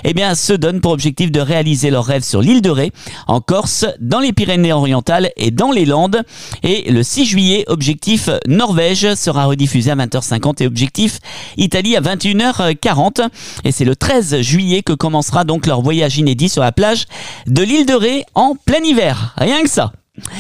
se donnent pour objectif de réaliser leur rêve sur l'île de Ré, en Corse, dans les Pyrénées-Orientales et dans les Landes. Et le 6 juillet, objectif Norvège sera rediffusé à 20h50 et objectif Italie à 21h40. Et c'est le 13 juillet que commencera donc leur voyage inédit sur la plage de l'île de Ré en plein hiver. Rien que ça.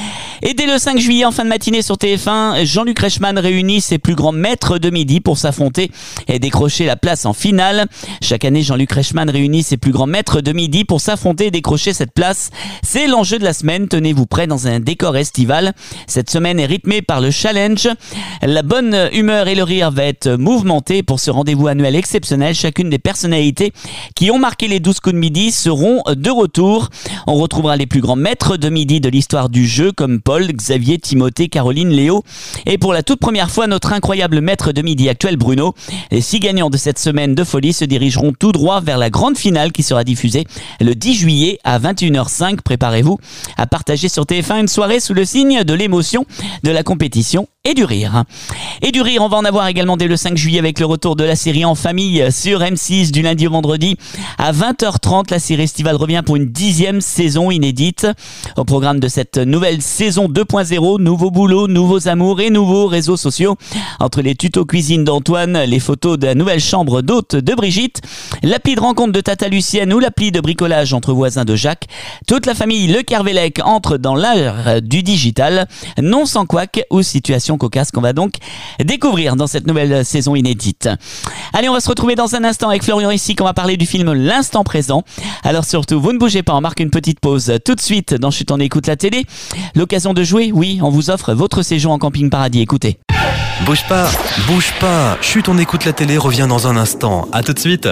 Et dès le 5 juillet, en fin de matinée sur TF1, Jean-Luc Reichmann réunit ses plus grands maîtres de midi pour s'affronter et décrocher la place en finale. Chaque année, Jean-Luc Reichmann réunit ses plus grands maîtres de midi pour s'affronter et décrocher cette place. C'est l'enjeu de la semaine. Tenez-vous prêts dans un décor estival. Cette semaine est rythmée par le challenge. La bonne humeur et le rire va être mouvementé pour ce rendez-vous annuel exceptionnel. Chacune des personnalités qui ont marqué les 12 coups de midi seront de retour. On retrouvera les plus grands maîtres de midi de l'histoire du jeu comme Paul, Xavier, Timothée, Caroline, Léo et pour la toute première fois notre incroyable maître de midi actuel Bruno. Les 6 gagnants de cette semaine de folie se dirigeront tout droit vers la grande finale qui sera diffusée le 10 juillet à 21h05. Préparez-vous à partager sur TF1 une soirée sous le signe de l'émotion, de la compétition et du rire. Et du rire, on va en avoir également dès le 5 juillet avec le retour de la série En Famille sur M6 du lundi au vendredi à 20h30. La série estivale revient pour une 10e saison inédite. Au programme de cette nouvelle saison 2.0, nouveau boulot, nouveaux amours et nouveaux réseaux sociaux. Entre les tutos cuisine d'Antoine, les photos de la nouvelle chambre d'hôte de Brigitte, l'appli de rencontre de Tata Lucienne ou l'appli de bricolage entre voisins de Jacques, toute la famille Le Kervélec entre dans l'ère du digital, non sans couac ou situation cocasse qu'on va donc découvrir dans cette nouvelle saison inédite. Allez, on va se retrouver dans un instant avec Florian ici, qu'on va parler du film L'Instant Présent. Alors surtout, vous ne bougez pas, on marque une petite pause tout de suite dans Chut, on écoute la télé. L'occasion de jouer, oui, on vous offre votre séjour en camping paradis, écoutez. Bouge pas. Chut, on écoute la télé revient dans un instant. À tout de suite.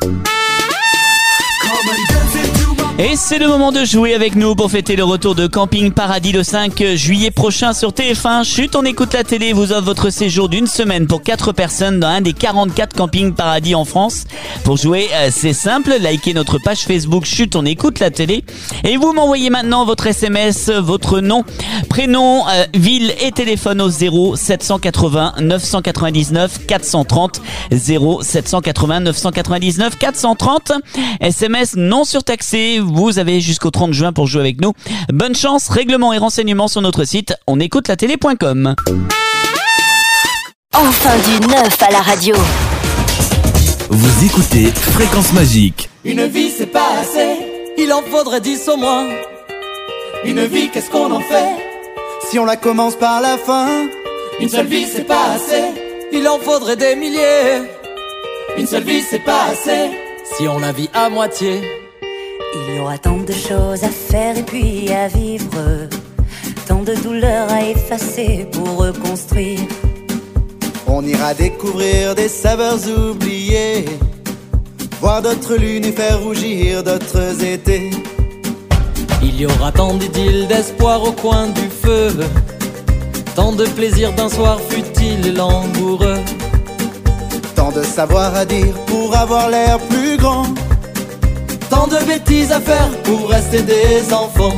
Et c'est le moment de jouer avec nous pour fêter le retour de Camping Paradis le 5 juillet prochain sur TF1. Chut, on écoute la télé vous offre votre séjour d'une semaine pour 4 personnes dans un des 44 Camping Paradis en France. Pour jouer, c'est simple, likez notre page Facebook Chut, on écoute la télé et vous m'envoyez maintenant votre SMS, votre nom, prénom, ville et téléphone au 0 780 999 430 0 780 999 430. SMS non surtaxé. Vous avez jusqu'au 30 juin pour jouer avec nous. Bonne chance, règlements et renseignements sur notre site onécoutelatélé.com. Enfin du neuf à la radio. Vous écoutez Fréquence Magique. Une vie c'est pas assez, il en faudrait 10 au moins. Une vie qu'est-ce qu'on en fait si on la commence par la fin? Une seule vie c'est pas assez, il en faudrait des milliers. Une seule vie c'est pas assez, si on la vit à moitié. Il y aura tant de choses à faire et puis à vivre, tant de douleurs à effacer pour reconstruire. On ira découvrir des saveurs oubliées, voir d'autres lunes et faire rougir d'autres étés. Il y aura tant d'idylles, d'espoir au coin du feu, tant de plaisir d'un soir futile et langoureux. Tant de savoir à dire pour avoir l'air plus grand, tant de bêtises à faire pour rester des enfants.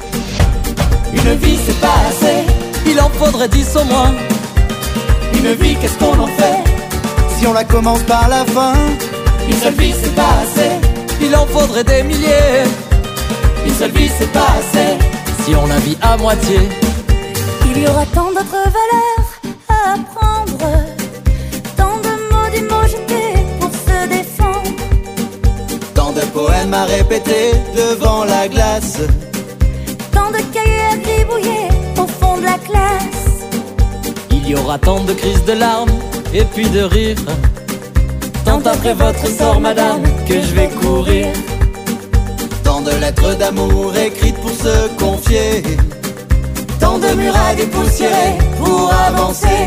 Une vie c'est pas assez, il en faudrait 10 au moins. Une vie qu'est-ce qu'on en fait si on la commence par la fin? Une seule vie c'est pas assez, il en faudrait des milliers. Une seule vie c'est pas assez, si on la vit à moitié. Il y aura tant d'autres valeurs à apprendre, tant de mots du mot jeté pour se défendre, tant de poèmes à répéter devant la glace, tant de cahiers à gribouiller au fond de la classe. Il y aura tant de crises de larmes et puis de rires, tant après votre sort madame que je vais courir. Tant de lettres d'amour écrites pour se confier, tant de murailles dépoussiérées pour avancer.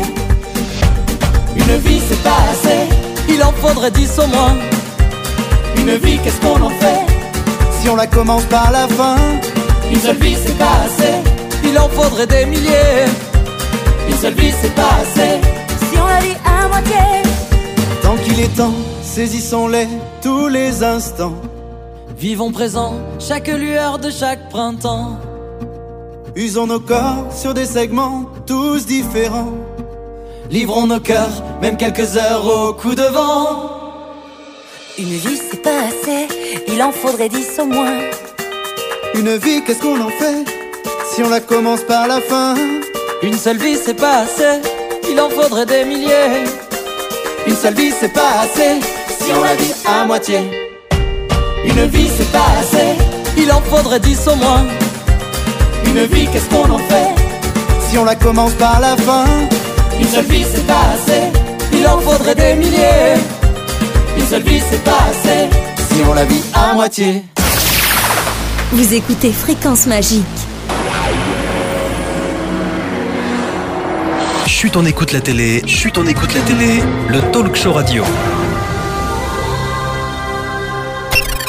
Une vie c'est pas assez, il en faudrait 10 au moins. Une vie qu'est-ce qu'on en fait si on la commence par la fin? Une seule vie c'est pas assez, il en faudrait des milliers. Une seule vie c'est pas assez, si on la vit à moitié. Tant qu'il est temps, saisissons-les tous les instants. Vivons présent, chaque lueur de chaque printemps. Usons nos corps sur des segments tous différents. Livrons nos cœurs, même quelques heures au coup de vent. Une vie c'est pas assez, il en faudrait 10 au moins. Une vie qu'est-ce qu'on en fait si on la commence par la fin? Une seule vie c'est pas assez, il en faudrait des milliers. Une seule vie c'est pas assez, si on la vit à moitié. Une vie c'est pas assez, il en faudrait 10 au moins. Une vie qu'est-ce qu'on en fait si on la commence par la fin? Une seule vie c'est pas assez, il en faudrait des milliers. Une seule vie c'est pas assez, si on la vit à moitié. Vous écoutez Fréquence Magique. Chut, on écoute la télé. Chut, on écoute la télé. Le talk show radio.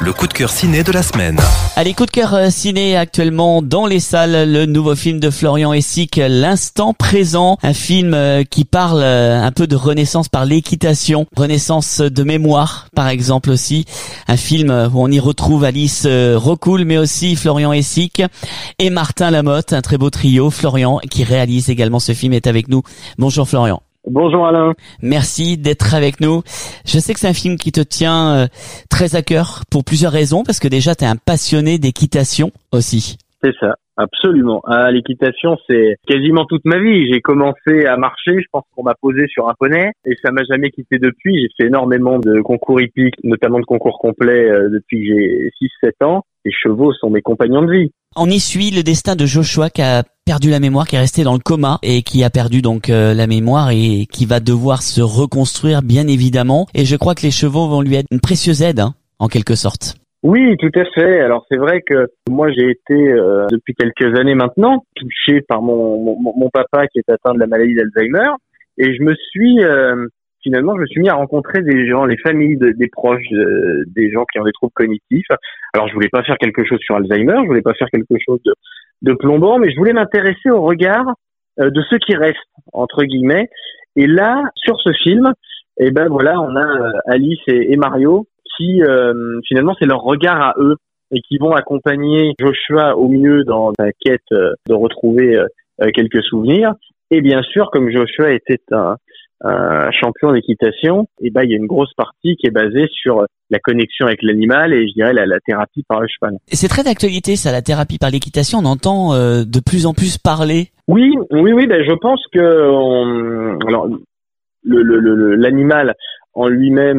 le coup de cœur ciné de la semaine. Allez, coup de cœur ciné actuellement dans les salles, le nouveau film de Florian Hessig, L'instant présent, un film qui parle un peu de renaissance par l'équitation, renaissance de mémoire par exemple aussi, un film où on y retrouve Alice Rocoul mais aussi Florian Hessig et Martin Lamotte, un très beau trio. Florian qui réalise également ce film est avec nous. Bonjour Florian. Bonjour Alain. Merci d'être avec nous. Je sais que c'est un film qui te tient très à cœur pour plusieurs raisons, parce que déjà tu es un passionné d'équitation aussi. C'est ça, absolument. L'équitation, c'est quasiment toute ma vie. J'ai commencé à marcher, je pense qu'on m'a posé sur un poney, et ça m'a jamais quitté depuis. J'ai fait énormément de concours hippiques, notamment de concours complets depuis que j'ai 6-7 ans. Les chevaux sont mes compagnons de vie. On y suit le destin de Joshua qui a perdu la mémoire, qui est resté dans le coma et qui a perdu donc la mémoire et qui va devoir se reconstruire bien évidemment. Et je crois que les chevaux vont lui être une précieuse aide, en quelque sorte. Oui, tout à fait. Alors c'est vrai que moi j'ai été depuis quelques années maintenant touché par mon papa qui est atteint de la maladie d'Alzheimer et je me suis mis à rencontrer des gens, les familles des proches, des gens qui ont des troubles cognitifs. Alors je voulais pas faire quelque chose sur Alzheimer, je voulais pas faire quelque chose de plombant, mais je voulais m'intéresser au regard de ceux qui restent entre guillemets. Et là, sur ce film, eh ben voilà, on a Alice et Mario qui finalement c'est leur regard à eux et qui vont accompagner Joshua au mieux dans la quête de retrouver quelques souvenirs. Et bien sûr, comme Joshua était un champion d'équitation, et ben il y a une grosse partie qui est basée sur la connexion avec l'animal et je dirais la thérapie par le cheval. Et c'est très d'actualité ça, la thérapie par l'équitation, on entend de plus en plus parler. Oui, ben je pense que alors l'animal en lui-même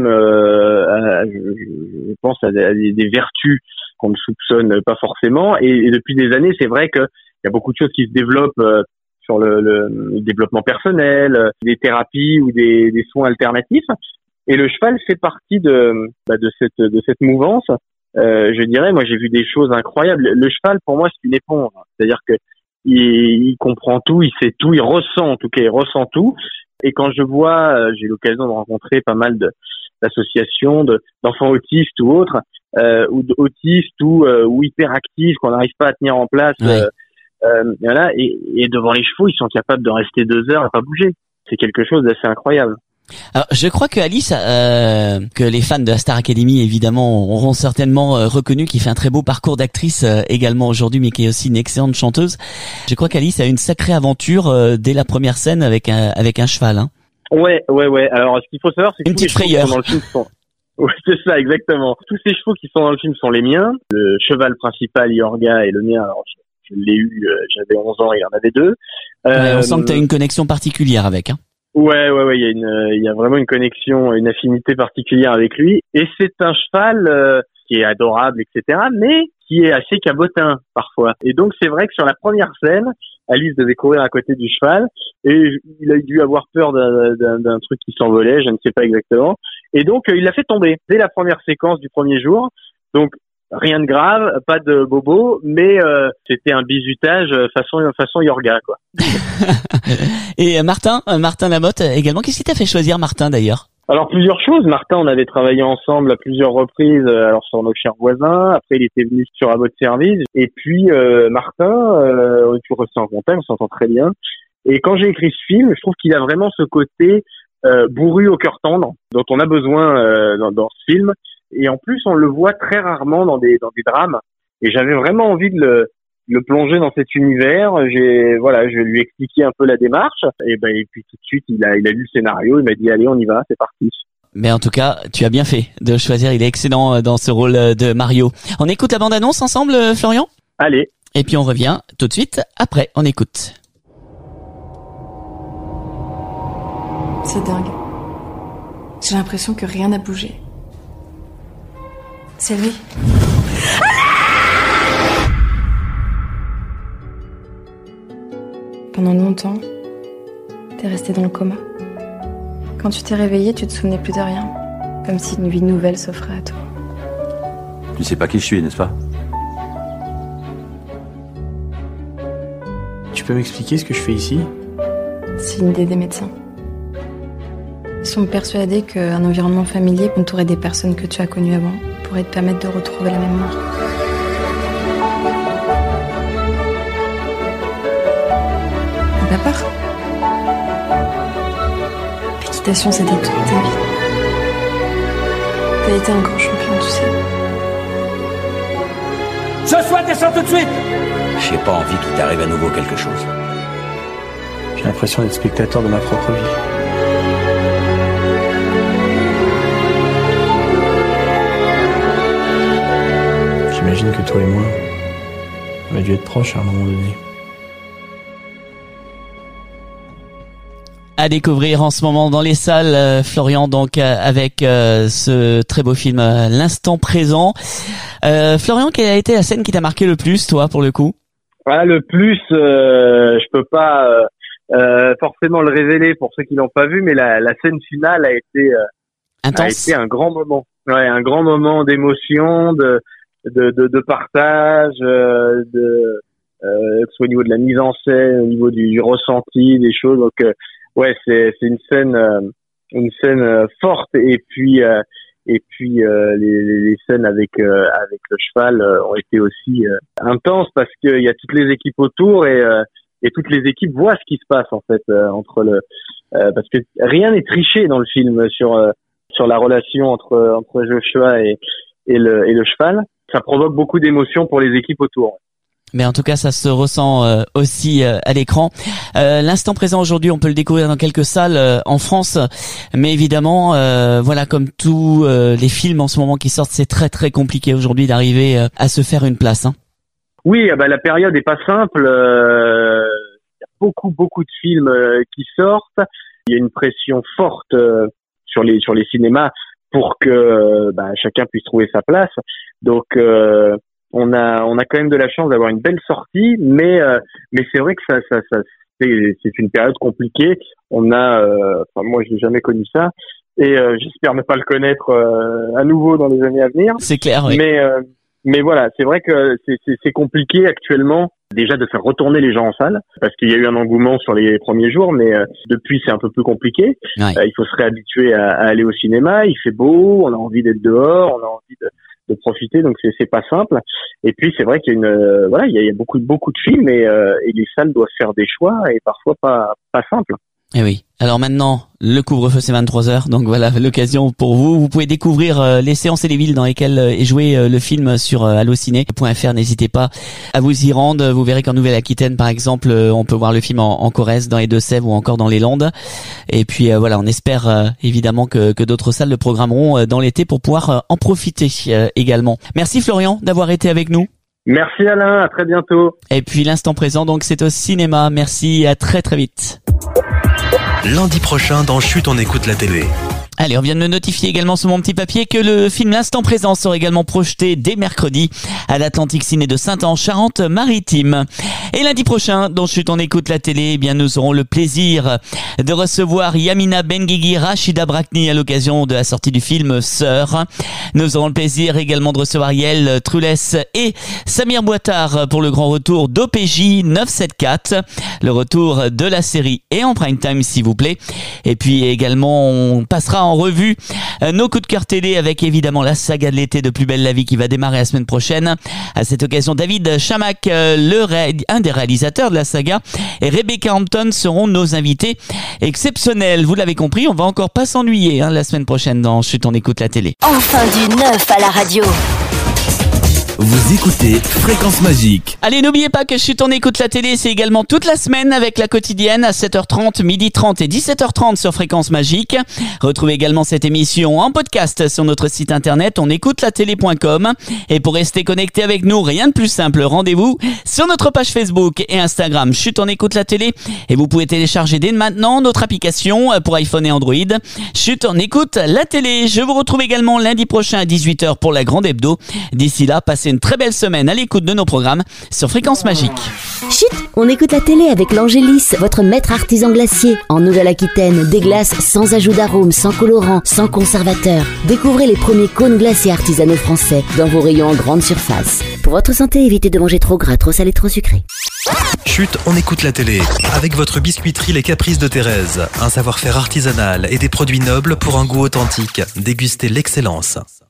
je pense à des vertus qu'on ne soupçonne pas forcément et depuis des années, c'est vrai que il y a beaucoup de choses qui se développent sur le développement personnel, des thérapies ou des soins alternatifs. Et le cheval fait partie de cette mouvance. Je dirais, moi, j'ai vu des choses incroyables. Le cheval, pour moi, c'est une éponge. C'est-à-dire que il comprend tout, il sait tout, il ressent, en tout cas, il ressent tout. Et quand je vois, j'ai eu l'occasion de rencontrer pas mal d'associations d'enfants autistes ou autres, ou d'autistes ou hyperactifs qu'on n'arrive pas à tenir en place. Ouais. Voilà, et devant les chevaux, ils sont capables de rester 2 heures à pas bouger. C'est quelque chose d'assez incroyable. Alors, je crois que Alice, que les fans de la Star Academy évidemment auront certainement reconnu, qui fait un très beau parcours d'actrice également aujourd'hui, mais qui est aussi une excellente chanteuse. Je crois qu'Alice a une sacrée aventure dès la première scène avec un cheval. Hein. Ouais. Alors, ce qu'il faut savoir, c'est que une petite frayeur. Dans le film sont... Oui, c'est ça, exactement. Tous ces chevaux qui sont dans le film sont les miens. Le cheval principal, Yorga, est le mien. Alors, je l'ai eu, j'avais 11 ans, il y en avait 2. On sent que tu as une connexion particulière avec. Hein. Ouais, il y a vraiment une connexion, une affinité particulière avec lui. Et c'est un cheval qui est adorable, etc., mais qui est assez cabotin parfois. Et donc c'est vrai que sur la première scène, Alice devait courir à côté du cheval et il a dû avoir peur d'un truc qui s'envolait, je ne sais pas exactement. Et donc il l'a fait tomber dès la première séquence du premier jour. Donc rien de grave, pas de bobo, mais c'était un bizutage façon Yorga, quoi. Et Martin Lamotte également, qu'est-ce qui t'a fait choisir Martin d'ailleurs? Alors plusieurs choses. Martin, on avait travaillé ensemble à plusieurs reprises, alors sur Nos chers voisins. Après, il était venu sur À votre service. Et puis Martin, on est toujours resté en contact, on s'entend très bien. Et quand j'ai écrit ce film, je trouve qu'il a vraiment ce côté bourru au cœur tendre dont on a besoin dans ce film. Et en plus, on le voit très rarement dans des drames. Et j'avais vraiment envie de le plonger dans cet univers. Je lui ai expliqué un peu la démarche. Et puis tout de suite, il a lu le scénario. Il m'a dit, allez, on y va, c'est parti. Mais en tout cas, tu as bien fait de choisir. Il est excellent dans ce rôle de Mario. On écoute la bande-annonce ensemble, Florian? Allez. Et puis on revient tout de suite après. On écoute. C'est dingue. J'ai l'impression que rien n'a bougé. C'est lui. Pendant longtemps, t'es resté dans le coma. Quand tu t'es réveillé, tu te souvenais plus de rien. Comme si une vie nouvelle s'offrait à toi. Tu sais pas qui je suis, n'est-ce pas? Tu peux m'expliquer ce que je fais ici? C'est une idée des médecins. Ils sont persuadés qu'un environnement familier entourait des personnes que tu as connues avant pourrait te permettre de retrouver la mémoire. T'as peur ? L'équitation, c'était toute ta vie. T'as été un grand champion, tu sais. Joshua, descends tout de suite! J'ai pas envie qu'il t'arrive à nouveau quelque chose. J'ai l'impression d'être spectateur de ma propre vie. J'imagine que toi et moi, on a dû être proches à un moment donné. À découvrir en ce moment dans les salles, Florian, donc avec ce très beau film L'instant présent. Florian, quelle a été la scène qui t'a marqué le plus, toi, pour le coup? Le plus, je peux pas forcément le révéler pour ceux qui l'ont pas vu, mais la scène finale a été intense. A été un grand moment. Ouais, un grand moment d'émotion, de partage, que ce soit au niveau de la mise en scène, au niveau du ressenti, des choses. Donc ouais, c'est une scène forte, et puis les scènes avec le cheval ont été aussi intenses, parce qu'il y a toutes les équipes autour, et toutes les équipes voient ce qui se passe en fait entre parce que rien n'est triché dans le film sur la relation entre Joshua et le cheval. Ça provoque beaucoup d'émotions pour les équipes autour. Mais en tout cas, ça se ressent aussi à l'écran. L'instant présent aujourd'hui, on peut le découvrir dans quelques salles en France. Mais évidemment, voilà, comme tous les films en ce moment qui sortent, c'est très très compliqué aujourd'hui d'arriver à se faire une place. Hein. Oui, la période est pas simple. Il y a beaucoup de films qui sortent. Il y a une pression forte sur les cinémas pour que chacun puisse trouver sa place. Donc on a quand même de la chance d'avoir une belle sortie, mais c'est vrai que ça c'est une période compliquée. Moi je n'ai jamais connu ça, et j'espère ne pas le connaître à nouveau dans les années à venir. C'est clair, oui. Mais voilà, c'est vrai que c'est compliqué actuellement déjà de faire retourner les gens en salle, parce qu'il y a eu un engouement sur les premiers jours, mais depuis c'est un peu plus compliqué. Ouais. Il faut se réhabituer à aller au cinéma. Il fait beau, on a envie d'être dehors, on a envie de profiter, donc c'est pas simple. Et puis c'est vrai qu'il y a il y a beaucoup de films, et les salles doivent faire des choix, et parfois pas simple. Et oui. Alors maintenant, le couvre-feu c'est 23h, donc voilà l'occasion pour vous. Vous pouvez découvrir les séances et les villes dans lesquelles est joué le film sur allociné.fr. N'hésitez pas à vous y rendre. Vous verrez qu'en Nouvelle-Aquitaine, par exemple, on peut voir le film en Corrèze, dans les Deux-Sèvres ou encore dans les Landes. Et puis voilà, on espère évidemment que d'autres salles le programmeront dans l'été pour pouvoir en profiter également. Merci Florian d'avoir été avec nous. Merci Alain, à très bientôt. Et puis l'instant présent, donc c'est au cinéma. Merci, à très très vite. Lundi prochain, dans Chut, on écoute la télé. Allez, on vient de me notifier également sur mon petit papier que le film L'Instant Présent sera également projeté dès mercredi à l'Atlantique Ciné de Saint-Anne-Charente-Maritime. Et lundi prochain, dans Chut, on écoute la télé, eh bien nous aurons le plaisir de recevoir Yamina Benguigui, Rachida Brakni à l'occasion de la sortie du film Sœur. Nous aurons le plaisir également de recevoir Yael Trulès et Samir Boitard pour le grand retour d'OPJ 974. Le retour de la série et en prime time, s'il vous plaît. Et puis également, on passera en revue nos coups de cœur télé avec évidemment la saga de l'été de Plus belle la vie qui va démarrer la semaine prochaine. À cette occasion, David Chamac, un des réalisateurs de la saga, et Rebecca Hampton seront nos invités exceptionnels. Vous l'avez compris, on va encore pas s'ennuyer la semaine prochaine dans Chut, on écoute la télé. Enfin du neuf à la radio. Vous écoutez Fréquence Magique. Allez, n'oubliez pas que Chut, on écoute la télé, c'est également toute la semaine avec la quotidienne à 7h30, 12h30 et 17h30 sur Fréquence Magique. Retrouvez également cette émission en podcast sur notre site internet onécoutelatélé.com. Et pour rester connecté avec nous, rien de plus simple, rendez-vous sur notre page Facebook et Instagram Chut, on écoute la télé. Et vous pouvez télécharger dès maintenant notre application pour iPhone et Android. Chut, on écoute la télé. Je vous retrouve également lundi prochain à 18h pour la grande hebdo. D'ici là, passez une très belle semaine à l'écoute de nos programmes sur Fréquence Magique. Chut, on écoute la télé avec l'Angélis, votre maître artisan glacier. En Nouvelle-Aquitaine, des glaces sans ajout d'arôme, sans colorant, sans conservateur. Découvrez les premiers cônes glaciers artisanaux français dans vos rayons en grande surface. Pour votre santé, évitez de manger trop gras, trop salé, trop sucré. Chut, on écoute la télé. Avec votre biscuiterie Les Caprices de Thérèse. Un savoir-faire artisanal et des produits nobles pour un goût authentique. Dégustez l'excellence.